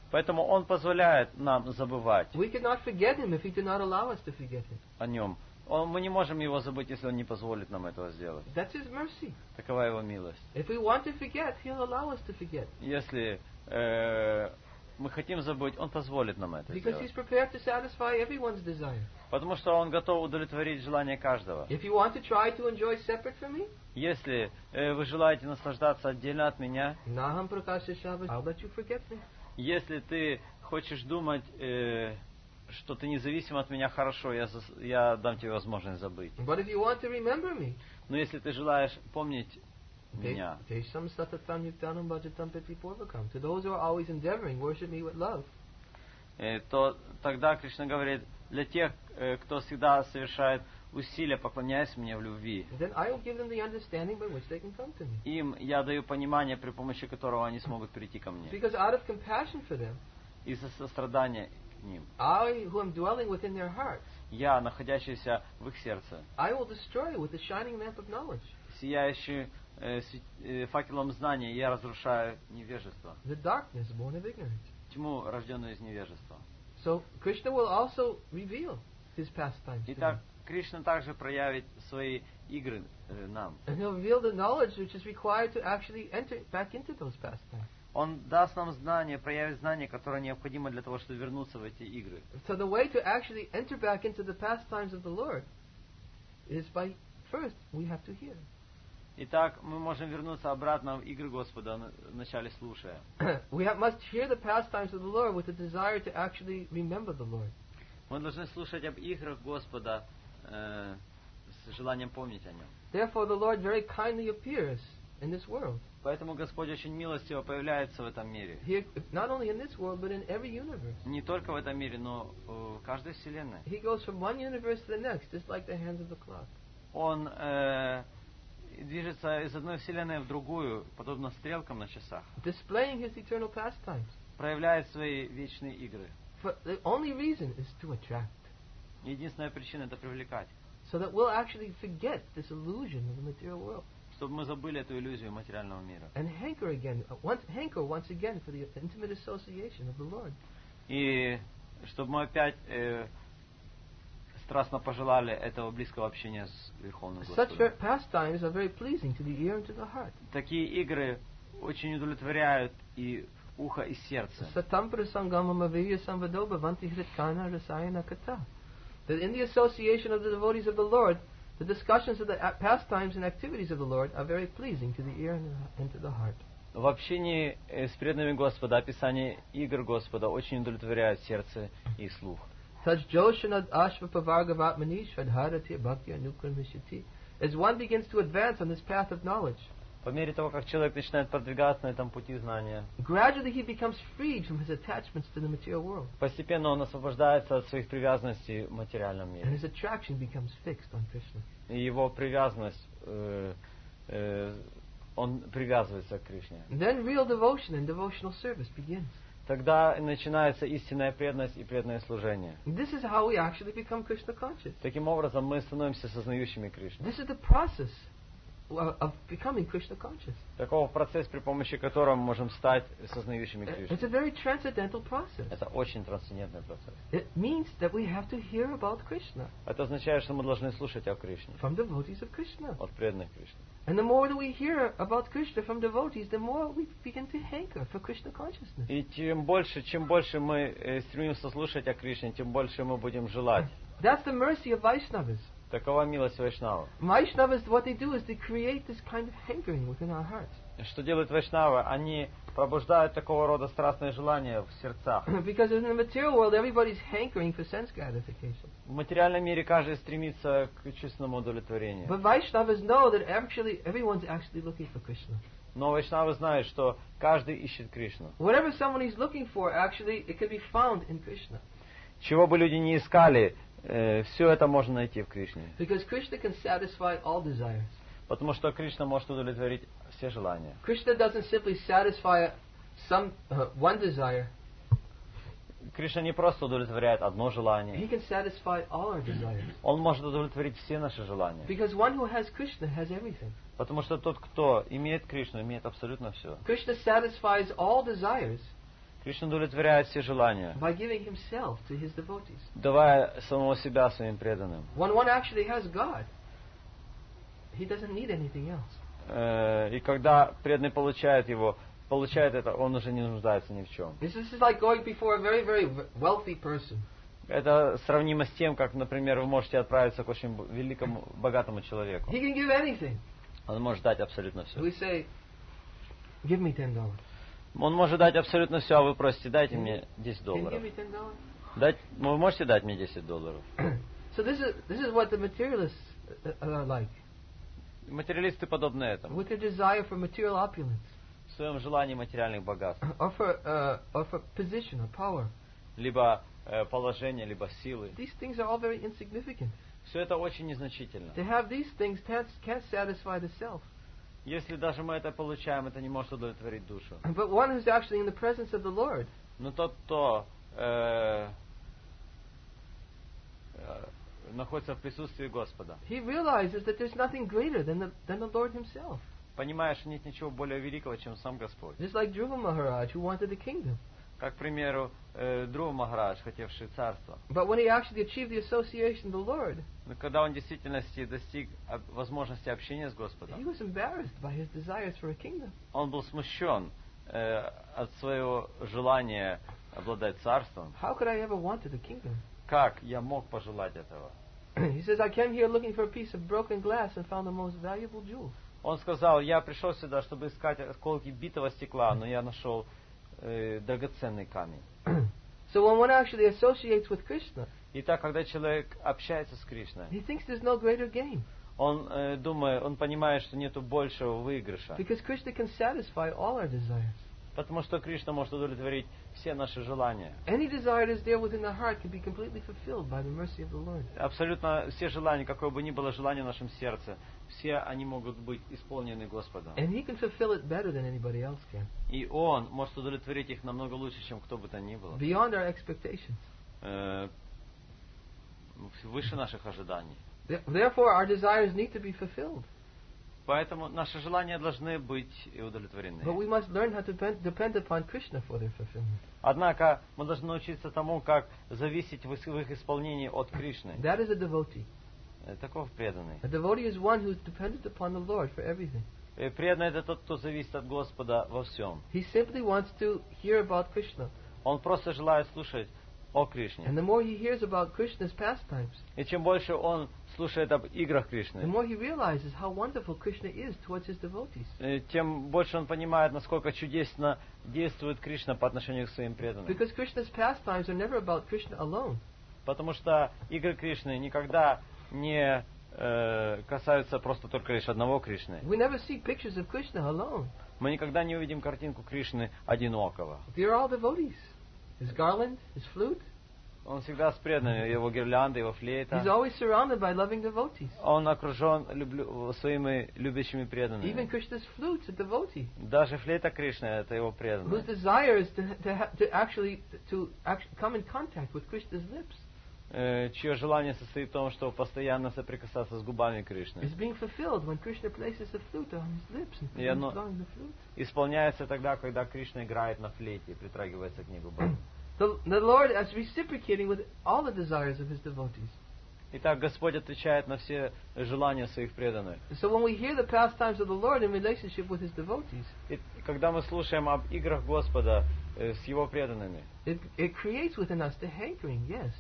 Поэтому Он позволяет нам забывать We cannot forget Him if He did not allow us to forget Him. о Нем. Он, мы не можем Его забыть, если Он не позволит нам этого сделать. That's His mercy. Такова Его милость. If we want to forget, He'll allow us to forget. Если э, мы хотим забыть, Он позволит нам это Because сделать. He's prepared to satisfy everyone's desire. Потому что Он готов удовлетворить желание каждого. If you want to try to enjoy separate from me, Если э, вы желаете наслаждаться отдельно от Меня, Naham Prakasha Shabbat, I'll let you forget me. если ты хочешь думать, э, что ты независим от Меня, хорошо, я, зас- я дам тебе возможность забыть. But if you want to remember me, Но если ты желаешь помнить Меня, Tesham Satatam Yuktanam Bhajatam Petipurvakam. To those who are always endeavoring, worship me with love. э, то тогда Кришна говорит, для тех, э, кто всегда совершает усилия, поклоняясь Мне в любви, Then I will give them the understanding by which they can come to me. им я даю понимание, при помощи которого они смогут прийти ко Мне. Because out of compassion for them, Из-за сострадания к ним. I, who am dwelling within their hearts, Я, находящийся в их сердце, I will destroy with the shining lamp of knowledge сияющий э, сви- э, факелом знания, я разрушаю невежество, the darkness born of ignorance. тьму, рожденную из невежества. So Krishna will also reveal His pastimes to Итак, them. Кришна также проявит свои игры э, нам. And He'll reveal the knowledge which is required to actually enter back into those pastimes. Он даст нам знания, проявит знания, которые необходимы для того, чтобы вернуться в эти игры. So the way to actually enter back into the pastimes of the Lord is by, first, we have to hear. Итак, мы можем вернуться обратно в игры Господа, на- вначале слушая. we have, must hear the pastimes of the Lord with a desire to actually remember the Lord. Мы должны слушать об играх Господа э, с желанием помнить о Нем. Therefore, the Lord very kindly appears in this world. Поэтому Господь очень милостиво появляется в этом мире. He, not only in this world, but in every universe. Не только в этом мире, но в каждой вселенной. He goes from one universe to the next, just like the hands of the clock. Он э, движется из одной вселенной в другую, подобно стрелкам на часах. Displaying His eternal pastimes. Проявляет свои вечные игры. For the only reason is to attract. Единственная причина — это привлекать. So that we'll actually forget this illusion of the material world. Чтобы мы забыли эту иллюзию материального мира. And hanker again, uh, once, hanker once again for the intimate association of the Lord. И чтобы мы опять э, страстно пожелали этого близкого общения с Верховным Such Господом. pastimes are very pleasing to the ear and to the heart. Такие игры очень удовлетворяют и ухо, и сердце. Satampra sangamam avirya samvado bhavanti hritkana rasayana kata. That in the association of the devotees of the Lord, the discussions of the a- pastimes and activities of the Lord are very pleasing to the ear and, the, and to the heart. В общении э, с преданными Господа, описание игр Господа очень удовлетворяет сердце и слух. Taj joshanad ashva pavargavatmani shradharati bhakti anukramishati. As one begins to advance on this path of knowledge, По мере того, как человек начинает продвигаться на этом пути знания, gradually he becomes freed from his attachments to the material world, постепенно он освобождается от своих привязанностей в материальном and мире. his attraction becomes fixed on Krishna. И его привязанность, э, э, он привязывается к Кришне. Then real devotion and devotional service begins. Тогда начинается истинная преданность и преданное служение. This is how we actually become Krishna conscious. Таким образом, мы становимся сознающими Кришну. This is the process of of becoming Krishna conscious. Такого процесс, при помощи которого мы можем стать сознающими It's Кришну. a very transcendental process. Это очень трансцендентный процесс. It means that we have to hear about Krishna Это означает, что мы должны слушать о Кришне, from devotees of Krishna. от преданных Кришны. And the more that we hear about Krishna from devotees, the more we begin to hanker for Krishna consciousness. И тем больше, чем больше мы э, стремимся слушать о Кришне, тем больше мы будем желать. That's the mercy of Vaishnavas. Такова милость Вайшнава. Vaishnavas, what they do is they create this kind of hankering within our hearts. Что делают Вайшнавы? Они пробуждают такого рода страстное желание в сердцах. Because in the material world, everybody's hankering for sense gratification. В материальном мире каждый стремится к чувственному удовлетворению. But Vaishnavas know that actually everyone's actually looking for Krishna. Но Вайшнавы знают, что каждый ищет Кришну. Whatever someone is looking for, actually, it can be found in Krishna. Чего бы люди ни искали, э, все это можно найти в Кришне. Because Krishna can satisfy all desires. Потому что Кришна может удовлетворить все желания. Krishna doesn't simply satisfy some uh, one desire. Кришна не просто удовлетворяет одно He желание. can satisfy all our desires. Он может удовлетворить все наши желания. Because one who has Krishna has everything. Потому что тот, кто имеет Кришну, имеет абсолютно все. Krishna satisfies all desires Кришна удовлетворяет все желания, by giving himself to his devotees. давая самого себя своим преданным. When one actually has God, he doesn't need anything else. Э, И когда преданный получает его, получает это, он уже не нуждается ни в чем. This is like going before a very, very wealthy person. Это сравнимо с тем, как, например, вы можете отправиться к очень великому, богатому человеку. He can give anything. Он может дать абсолютно все. We say, give me ten dollars. Он может дать абсолютно все, а вы просите, дайте мне десять Can you give долларов. me ten dollars? Дать, вы можете дать мне десять долларов? So this is this is what the materialists are like. Материалисты подобны этому. With their desire for material opulence, В своем желании материальных богатств. or for uh, or for position or power. Либо э, положение, либо силы. These things are all very insignificant. Все это очень незначительно. To have these things can't, can't satisfy the self. Если даже мы это получаем, это не может удовлетворить душу. But one who's actually in the presence of the Lord, Но тот, кто э, э, находится в присутствии Господа, he realizes that there's nothing greater than the than the Lord Himself. понимаешь, что нет ничего более великого, чем сам Господь. Just like Dhruva Maharaj, who wanted the kingdom. Как, к примеру, э, Друва Махарадж, хотевший царство. But when he actually achieved the association with the Lord, Но когда он в действительности достиг об- возможности общения с he Господом, was embarrassed by his desires for a kingdom. он был смущен э, от своего желания обладать царством. How could I ever wanted a kingdom? Как я мог пожелать этого? He says, I came here looking for a piece of broken glass and found the most valuable jewel. Он сказал, я пришел сюда, чтобы искать осколки битого стекла, но я нашел э, драгоценный камень. So when one actually associates with Krishna, Итак, когда человек общается с Кришной, he thinks there's no greater gain. он э, думает, он понимает, что нету большего выигрыша. Because Krishna can satisfy all our desires. Потому что Кришна может удовлетворить все наши желания. Any desire that's there within the heart can be completely fulfilled by the mercy of the Lord. Абсолютно все желания, какое бы ни было желание в нашем сердце, все они могут быть исполнены Господом. And He can fulfill it better than anybody else can. И Он может удовлетворить их намного лучше, чем кто бы то ни было. Beyond our expectations. Э, выше наших ожиданий. Th- Therefore, our desires need to be fulfilled. Поэтому наши желания должны быть и удовлетворены. But we must learn how to depend, depend upon Krishna for their fulfillment. Однако мы должны научиться тому, как зависеть в их в их исполнении от Кришны. That is a devotee. Э, Таков преданный. A devotee is one who is dependent upon the Lord for everything. Э, Преданный это тот, кто зависит от Господа во всем. He simply wants to hear about Krishna. Он просто желает слушать о Кришне. And the more he hears about Krishna's pastimes, И чем больше он слушает об играх the Кришны, more he realizes how wonderful Krishna is towards his devotees. э, тем больше он понимает, насколько чудесно действует Кришна по отношению к своим преданным. Because Krishna's pastimes are never about Krishna alone. Потому что игры Кришны никогда не э, касаются просто только лишь одного Кришны. We never see pictures of Krishna alone. Мы никогда не увидим картинку Кришны одинокого. They are all devotees. His garland, his flute. Он всегда с преданными, его гирлянда, его He's флейта. always surrounded by loving devotees. Он окружен люблю, своими любящими Even преданными. Krishna's flute's a devotee Даже флейта Кришны это его whose преданный, desire is to, to, ha- to actually to actually come in contact with Krishna's lips. э, чье желание состоит в том, чтобы постоянно соприкасаться с губами Кришны. Is being fulfilled when Krishna places the flute on his lips and И he's оно- blowing the flute. Исполняется тогда, когда Кришна играет на флейте и притрагивается к ней губами. The, the Lord is reciprocating with all the desires of His devotees. Итак, Господь отвечает на все желания своих преданных. So when we hear the pastimes of the Lord in relationship with His devotees, И когда мы слушаем об играх Господа э, с Его преданными, it, it creates within us the hankering, yes.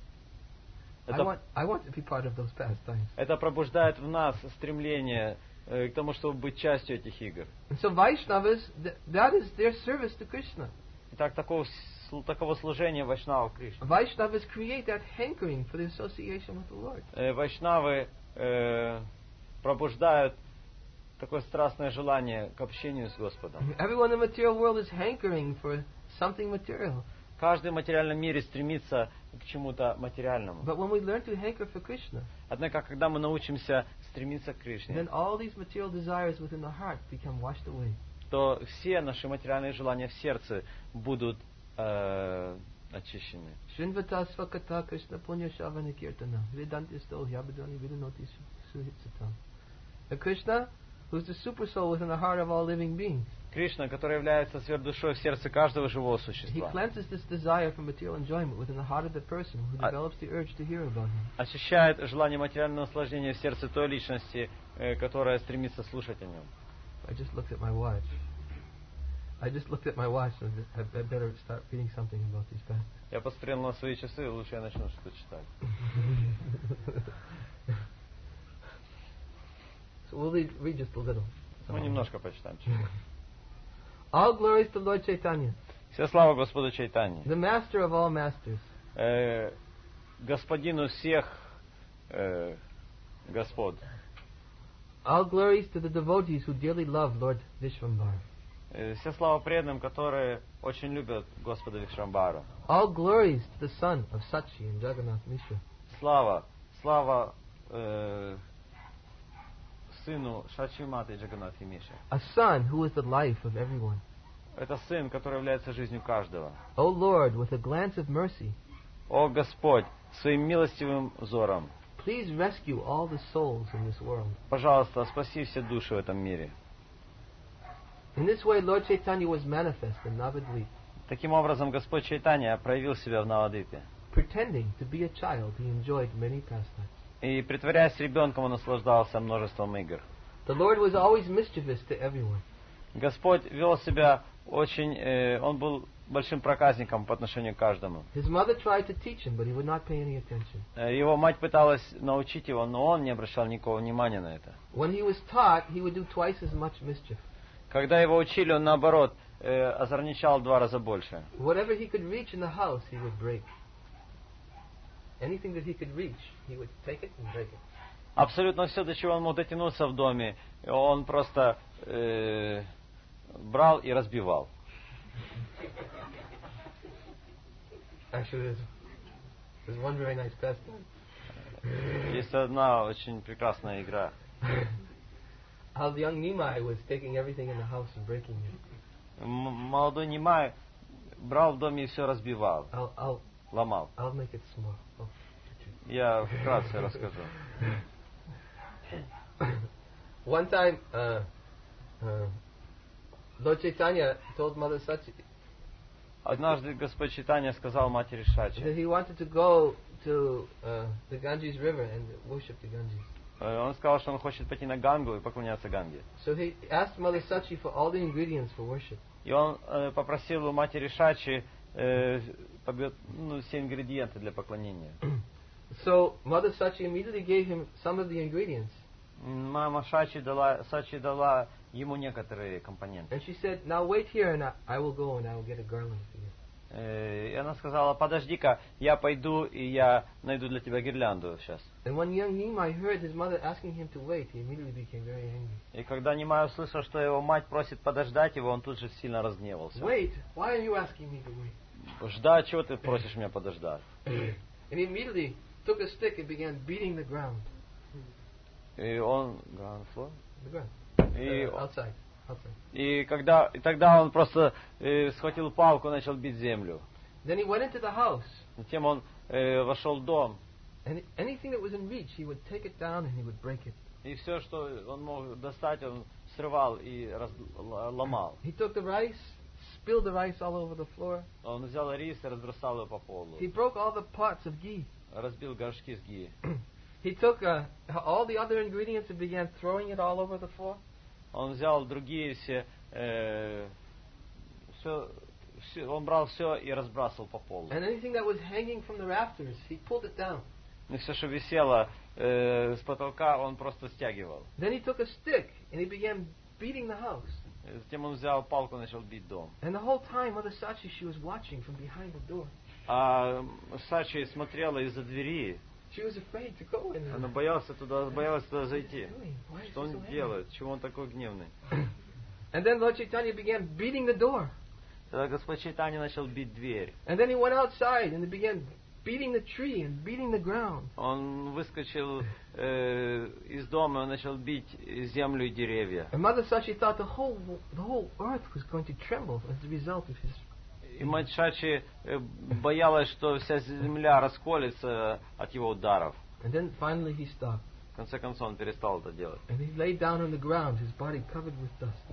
I это, want, I want to be part of those pastimes. это пробуждает в нас стремление э, к тому, чтобы быть частью этих игр. And so Vaishnavas, th- that is their service to Krishna. Итак, такого, сл- такого служения вайшнавов Кришне. Vaishnavas create that hankering for the association with the Lord. Э, вайшнавы э, пробуждают такое страстное желание к общению с Господом. Everyone in the material world is hankering for something material. Каждый в материальном мире стремится к чему-то материальному. But when we learn to hanker for Krishna, Однако, когда мы научимся стремиться к Кришне, then all these material desires within the heart become washed away. то все наши материальные желания в сердце будут э, очищены. Shrinvata svakata Krishna punya shavana kirtana vedantisto yabadani vidanoti suhitsata. The Krishna, who's the super soul within the heart of all living beings, Кришна, который является сверхдушой в сердце каждого живого He существа, cleanses this desire for material enjoyment within the heart of the person who А- develops the urge to hear about him. очищает желание материального наслаждения в сердце той личности, э, которая стремится слушать о нем. I just looked at my watch. I just looked at my watch and I, I better start reading something about these passages. Я посмотрел на свои часы, лучше я начну что-то читать. So we'll read, read just a little. Мы немножко почитаем. чуть-чуть. All glories to Lord Chaitanya, Вся слава Господу Чайтанье, the master of all masters, э, господину всех э, господ. all glories to the devotees who dearly love Lord Vishvambara, Э, Вся слава преданным, которые очень любят Господа Вишвамбару. all glories to the son of Sachi and Jagannath Mishra, Слава, слава э, сыну Шачиматы и Джаганнатхи Миши. a son who is the life of everyone. Это сын, который является жизнью каждого. O Lord, with a glance of mercy, О Господь, своим милостивым взором, please rescue all the souls in this world. пожалуйста, спаси все души в этом мире. In this way, Lord Chaitanya was manifest in Navadvip. Таким образом, Господь Чайтанья проявил себя в Навадвипе. Pretending to be a child, he enjoyed many pastimes. И, притворяясь ребенком, он наслаждался множеством игр. The Lord was always mischievous to everyone. Господь вел себя очень... э, он был большим проказником по отношению к каждому. His mother tried to teach him, but he would not pay any attention. Э, Его мать пыталась научить его, но он не обращал никакого внимания на это. When he was taught, he would do twice as much mischief. Когда его учили, он, наоборот, э, озорничал в два раза больше. Whatever he could reach in the house, he would break. Anything that he could reach, he would take it and break it. Абсолютно все, до чего он мог дотянуться в доме, он просто э, брал и разбивал. Actually, there's, there's one very nice pastime. Есть одна очень прекрасная игра. How the young Nimai was taking everything in the house and breaking it. М- Молодой Нимай брал в доме и все разбивал, I'll, I'll, ломал. I'll make it small. Oh. Я вкратце расскажу. One time, uh, uh, Lord Chaitanya told Mother Sachi Однажды Господь Чайтанья сказал матери that Шачи, he wanted to go to uh, the Ganges River and worship the Ganges. э, он сказал, что он хочет пойти на Гангу и поклоняться Ганге. So he asked Mother Sachi for all the ingredients for worship. И он э, попросил у матери Шачи э, побе- ну, все ингредиенты для поклонения. So Mother Sachi immediately gave him some of the ingredients. Мама Шачи дала, Сачи дала ему некоторые компоненты. And she said, now wait here and I, I will go and I will get a garland for you. Э, И она сказала, подожди-ка, я пойду и я найду для тебя гирлянду сейчас. And when young Nimai heard his mother asking him to wait, he immediately became very angry. И когда Нимай услышал, что его мать просит подождать его, он тут же сильно разгневался. Wait, why are you asking me to wait? Ждать, чего ты просишь меня подождать? And he immediately took a stick and began beating the ground. И он... ground floor? The ground. И, Uh, outside. Outside. и, когда, и тогда он просто э, схватил палку и начал бить землю. Then he went into the house. Затем он э, вошел в дом. And anything that was in reach, he would take it down and he would break it. И все, что он мог достать, он срывал и раз, л- ломал. He took the rice, spilled the rice all over the floor. Он взял рис и разбросал его по полу. He broke all the pots of ghee. Разбил горшки с ги. He took uh, all the other ingredients and began throwing it all over the floor. Он взял другие все, э, все, все, он брал все и разбрасывал по полу. And anything that was hanging from the rafters, he pulled it down. И все, что висело э, с потолка, он просто стягивал. Then he took a stick and he began beating the house. И затем он взял палку и начал бить дом. And the whole time, Mother Sachi, she was watching from behind the door. А Сачи смотрела из-за двери. She was afraid to go in Она there. боялась туда, боялась туда What is he зайти. doing? Why is Что he он so angry? делает? Чего он такой гневный? And then Lord Chaitanya began beating the door. Тогда Господь Чайтанья начал бить дверь. And then he went outside and he began beating the tree and beating the ground. Он выскочил э, из дома и начал бить землю и деревья. And Mother Sachi thought the whole the whole earth was going to tremble as a result of his. И мать Шачи э, боялась, что вся земля расколется от его ударов. And then finally he stopped. В конце концов он перестал это делать. And he lay down on the ground, his body covered with dust.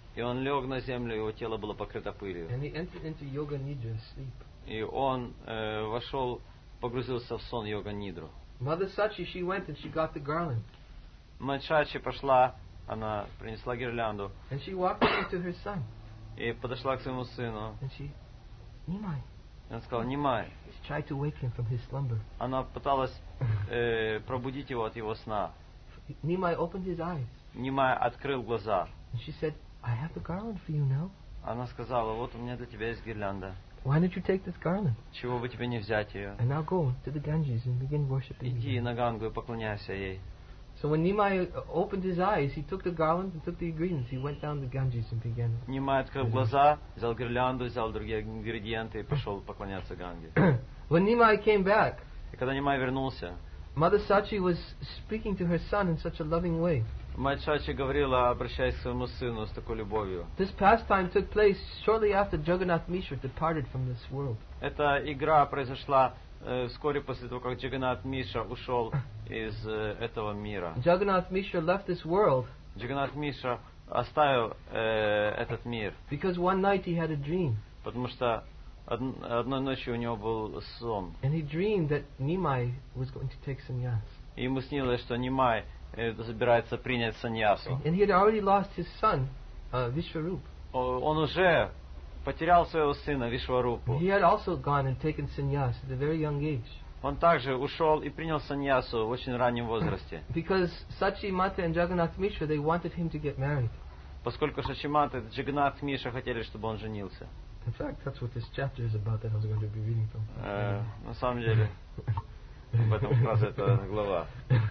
И он лег на землю, его тело было покрыто пылью. And he entered into yoga nidra, sleep. И он э, вошел, погрузился в сон йога-нидру. Mother Sachi, she went and she got the garland. Мать Шачи пошла, она принесла гирлянду And she walked over to her son. и подошла к своему сыну. And she, Nimai, И он сказал: Нимай. she tried to wake him from his slumber. Она пыталась э, пробудить его от его сна. Nimai opened his eyes. Нимай открыл глаза. And she said, I have the garland for you now. Она сказала: вот у меня для тебя есть гирлянда. Why don't you take this garland? Чего бы тебе не взять ее? And now go to the Ganges and begin worshiping. Иди again." на Гангу и поклоняйся ей. So when Nimai opened his eyes, he took the garland and took the ingredients. He went down the Ganges and began. Нимай открыл глаза, взял гирлянду, взял другие ингредиенты и пошел поклоняться Ганге. When Nimai came back, И когда Нимай вернулся, Mother Sachi was speaking to her son in such a loving way. мать Шачи говорила, обращаясь к своему сыну с такой любовью. This pastime took place shortly after Jagannath Mishra departed from this world. Эта игра произошла э, вскоре после того, как Джаганнат Миша ушел из э, этого мира. Jagannath Mishra left this world Джаганнат Миша оставил э, этот мир, because one night he had a dream. потому что од- одной ночью у него был сон. And he dreamed that Nimai was going to take sannyas. И ему снилось, что Нимай э, собирается принять саньясу. And he had already lost his son, uh, Vishwarup. О- Он уже потерял своего сына Вишварупу. He had also gone and taken sannyas at a very young age. Он также ушел и принял саньясу в очень раннем возрасте. Because Sachi Mata and Jagannath Mishra, they wanted him to get married. Поскольку Шачимат и Джаганнат Миша хотели, чтобы он женился. In fact, that's what this chapter is about that I was going to be reading from. Э, на самом деле, об этом как раз эта глава.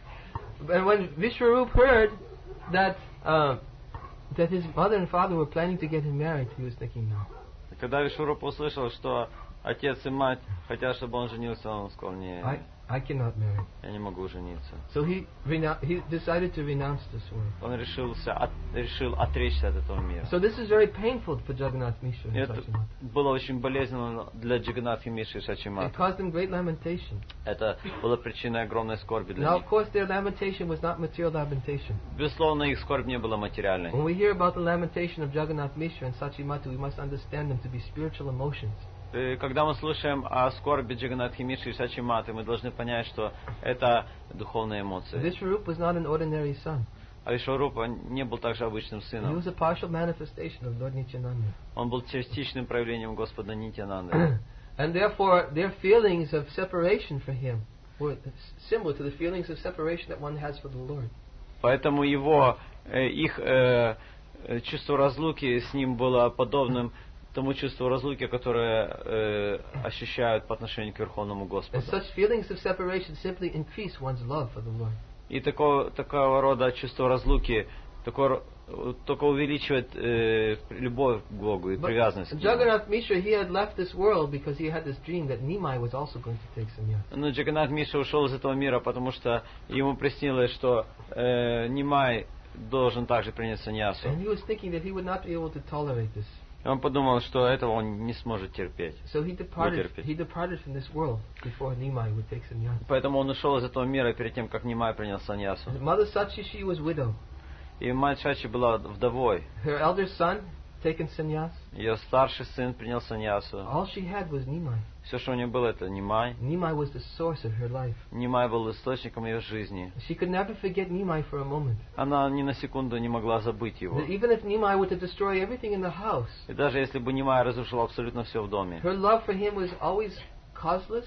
And when Vishwarup heard that uh, that his mother and father were planning to get him married, he was thinking, no. Когда Вишварупа услышал, что отец и мать хотят, чтобы он женился, он сказал: не, I, I cannot marry. я не могу жениться. So he renou- he decided to renounce this world. Он решился, от- решил отречься от этого мира. So this is very painful for Jagannath Mishra И and это Sachi Mata. было очень болезненно для Джаганнатхи Миши и It Шачимата. caused them great lamentation. Это было причиной огромной скорби для Now, них. of course, their lamentation was not material lamentation. Безусловно, их скорбь не была материальной. When we hear about the lamentation of Jagannath Mishra and Sachi Mata, we must understand them to be spiritual emotions. И когда мы слушаем о скорби Джаганнатхи Миши и Шачиматы, мы должны понять, что это духовные эмоции. Vishwarup was not an ordinary son. А Вишварупа не был также обычным He сыном. was a partial manifestation of Lord Nityananda. Он был частичным проявлением Господа Нитянанды. And therefore, their feelings of separation for him were similar to the feelings of separation that one has for the Lord. Поэтому его, э, их э, э, чувство разлуки с ним было подобным тому чувству разлуки, которое э, ощущают по отношению к Верховному And Господу. such feelings of separation simply increase one's love for the Lord. И такого, такого рода чувство разлуки такое, только увеличивает э, любовь к Богу и But привязанность к Нему. Jagannath Mishra, he had left this world because he had this dream that Nimai was also going to take sannyas. Но Джаганнат Миша ушел из этого мира, потому что ему приснилось, что э, Нимай должен также принять саньясу. And he was thinking that he would not be able to tolerate this. И он подумал, что этого он не сможет терпеть. So he departed, Вытерпеть. he departed from this world before Nimai would take sannyas. Поэтому он ушел из этого мира перед тем, как Нимай принял саньясу. His mother Sachi, she was widow. И мать Шачи была вдовой. Her elder son taken sannyas. Ее старший сын принял саньясу. All she had was Nimai. Все, что у нее было, это Нимай. Nimai was the source of her life. Нимай был источником ее жизни. She could never forget Nimai for a moment. Она ни на секунду не могла забыть его. That even if Nimai were to destroy everything in the house, И даже если бы Нимай разрушил абсолютно все в доме, her love for him was always causeless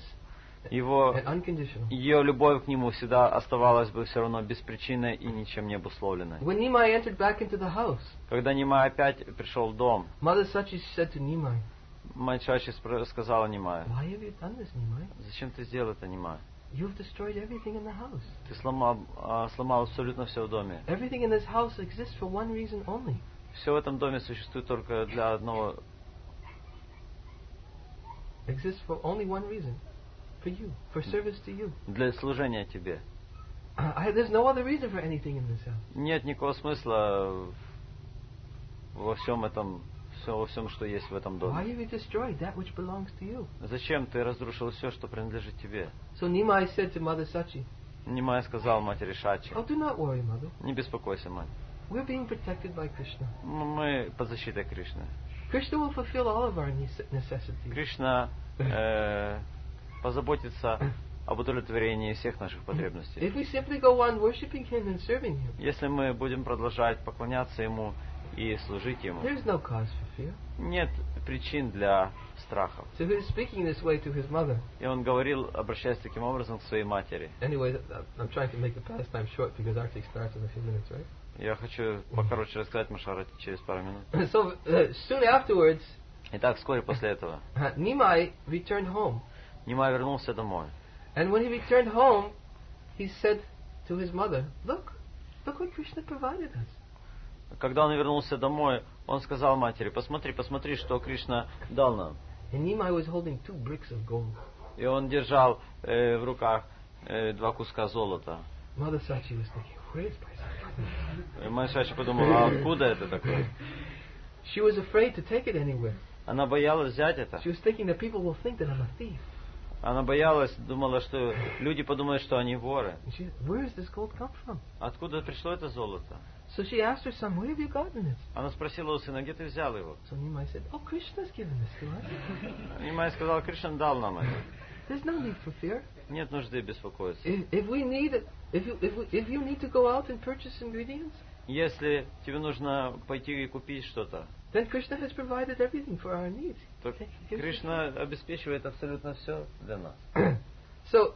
его, and unconditional. ее любовь к нему всегда оставалась бы все равно беспричинной и ничем не обусловленной. When Nimai entered back into the house, Когда Нимай опять пришел в дом, Mother Sachi said to Nimai, мать Шачи спро- сказала Нимаю: "Why have you done this, Nimai? зачем ты сделал это, Нимай? You have destroyed everything in the house. Ты сломал, а, сломал абсолютно все в доме. Everything in this house exists for one reason only. Все в этом доме существует только для одного, Exists for only one reason. For you. For service to you. для служения тебе. I, there's no other reason for anything in this house. Нет никакого смысла во всем этом, все, во всем, что есть в этом Why доме. have you destroyed that which belongs to you?" Зачем ты разрушил все, что принадлежит тебе? So Nimai said to Mother Sachi, Нимай сказал матери Шачи: "Oh, do not worry, Mother. не беспокойся, мать. we're being protected by Krishna. Мы под защитой Кришны. Krishna will fulfill all of our necessities. Кришна э, позаботится об удовлетворении всех наших потребностей. If we simply go on worshiping Him and serving Him, Если мы будем продолжать поклоняться Ему и служить Ему, there's no cause for fear. нет причин для страхов. So he was speaking this way to his mother. И он говорил, обращаясь таким образом к своей матери. Anyway, I'm trying to make the pastime short because Arctic starts in a few minutes, right? Я хочу покороче рассказать Машарате через пару минут. So uh, soon afterwards, Итак, вскоре после этого uh, Nimai returned home. Нимай вернулся домой. And when he returned home, he said to his mother, "Look, look what Krishna provided us." Когда он вернулся домой, он сказал матери: посмотри, посмотри, что Кришна дал нам. And Nimai was holding two bricks of gold. И он держал э, в руках э, два куска золота. Mother Sachi was thinking, "Where is my son?" И Машачи подумала: а откуда это такое? She was afraid to take it anywhere. Она боялась взять это. She was thinking that people will think that I'm a thief. Она боялась, думала, что люди подумают, что они воры. And she, where does this gold come from? Откуда пришло это золото? So she asked her son, "Where have you gotten it?" Она спросила у сына: где ты взял его? So Nimai said, "Oh, Krishna's given this to us. Нимай сказал: Кришна дал нам это. There's no need for fear. Нет нужды беспокоиться. If, if we need, it, if you if, we, if you need to go out and purchase ingredients, Если тебе нужно пойти и купить что-то, then Krishna has provided everything for our needs. то Okay, here's Кришна обеспечивает абсолютно все для нас. the- So,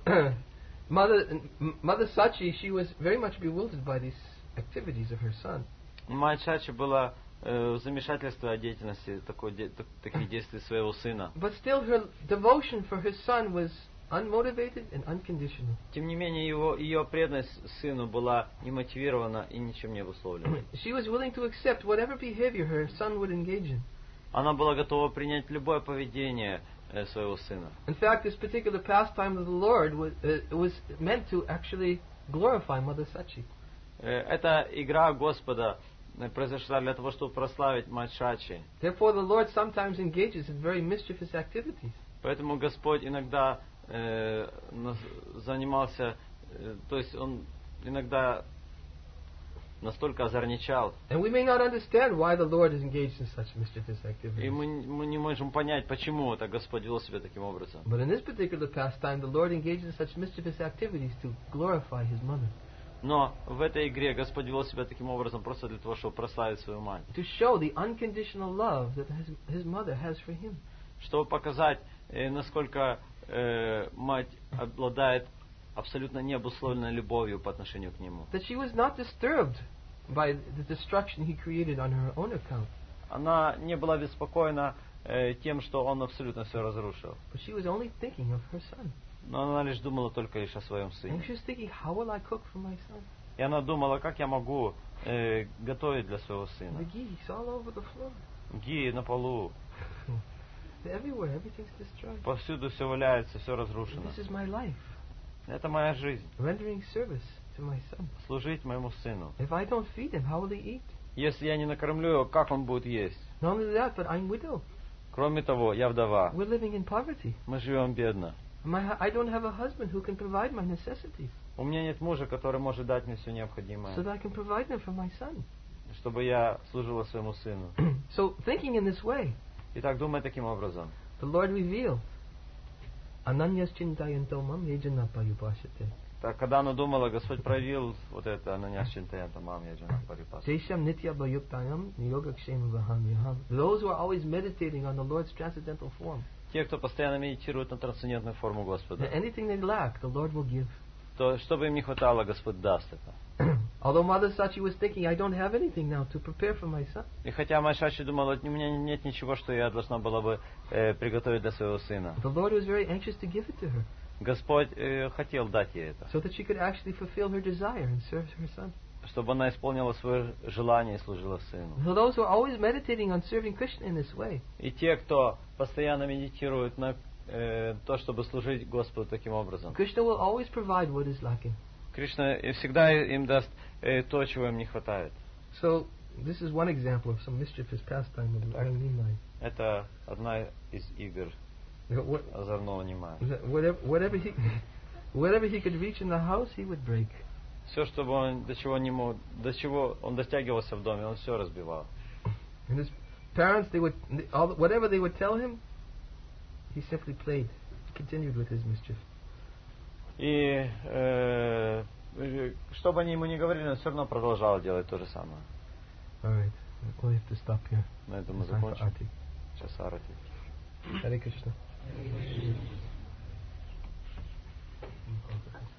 Mother M- Mother Sachi, she was very much bewildered by these activities of her son. Мать Чачи была э, в замешательстве о деятельности такой, де, так- таких действий своего сына. But still, her devotion for her son was unmotivated and unconditional. Тем не менее, его, ее преданность сыну была не мотивирована и ничем не обусловлена. She was willing to accept whatever behavior her son would engage in. Она была готова принять любое поведение э, своего сына. In fact, this particular pastime of the Lord was, uh, was meant to actually glorify Mother Sachi. Э, Эта игра Господа э, произошла для того, чтобы прославить мать Шачи. Therefore, the Lord sometimes engages in very mischievous activities. Поэтому Господь иногда э, нас- занимался, э, то есть Он иногда настолько озорничал, And we may not understand why the Lord is engaged in such mischievous и activities. мы, мы не можем понять, почему это Господь вел себя таким образом. But in this particular pastime, the Lord engaged in such mischievous activities to glorify His mother, Но в этой игре Господь вел себя таким образом просто для того, чтобы прославить свою мать. to show the unconditional love that his, his mother has for him. Чтобы показать, э, насколько э, мать обладает абсолютно необусловленной любовью по отношению к нему. That she was not disturbed by the destruction He created on her own account, Она не была беспокоена э, тем, что он абсолютно все разрушил. but she was only thinking of her son. Но она лишь думала только лишь о своем And сыне. she was thinking, how will I cook for my son? И она думала, как я могу э, готовить для своего The сына. geese all over the floor. Ги на полу, Everywhere, everything's destroyed. повсюду все валяется, все разрушено. This is my life, Это моя жизнь. rendering service to my son. Служить моему сыну. If I don't feed him, how will he eat? Если я не накормлю его, как он будет есть? Not only that, but I'm widow. Кроме того, я вдова. We're living in poverty. Мы живем бедно. My, hu- I don't have a husband who can provide my necessities, У меня нет мужа, который может дать мне все so необходимое, that I can provide them for my son. чтобы я служила своему сыну. So, thinking in this way, Итак, думай таким образом. the Lord revealed, Ananyas chintayanto mam yejana payupashate. Так, когда она думала, Господь проявил вот это «Ананяс чинтаянта мам яджана парипас». Tesham nitya bayuktayam niyogakshema vahamyaham. Those who are always meditating on the Lord's transcendental form, Те, кто постоянно медитирует на трансцендентную форму Господа, that anything they lack, the Lord will give. то что бы им не хватало, Господь даст это. Although Mother Sachi was thinking, I don't have anything now to prepare for my son, И хотя Майшачи думала, у меня нет ничего, что я должна была бы э, приготовить для своего сына, the Lord was very anxious to give it to her, Господь э, хотел дать ей это, so that she could actually fulfill her desire and serve her son. чтобы она исполнила свое желание и служила сыну. So those who are always meditating on serving Krishna in this way, И те, кто постоянно медитирует на э, то, чтобы служить Господу таким образом, Krishna will always provide what is lacking. Кришна и всегда им даст э, то, чего им не хватает. So this is one example of some mischievous pastime of Lord Nimai. Это одна из игр What- озорного Нимая. Whatever, whatever he, whatever he could reach in the house, he would break. Все, что он, до чего не мог, до чего он дотягивался в доме, он все разбивал. And his parents, they would, all, whatever they would tell him, he simply played, continued with his mischief. И э, что бы они ему ни говорили, он все равно продолжал делать то же самое. Alright, we'll have to stop here. На этом мы Time for закончим. Arti. Сейчас Арати. Hare Krishna.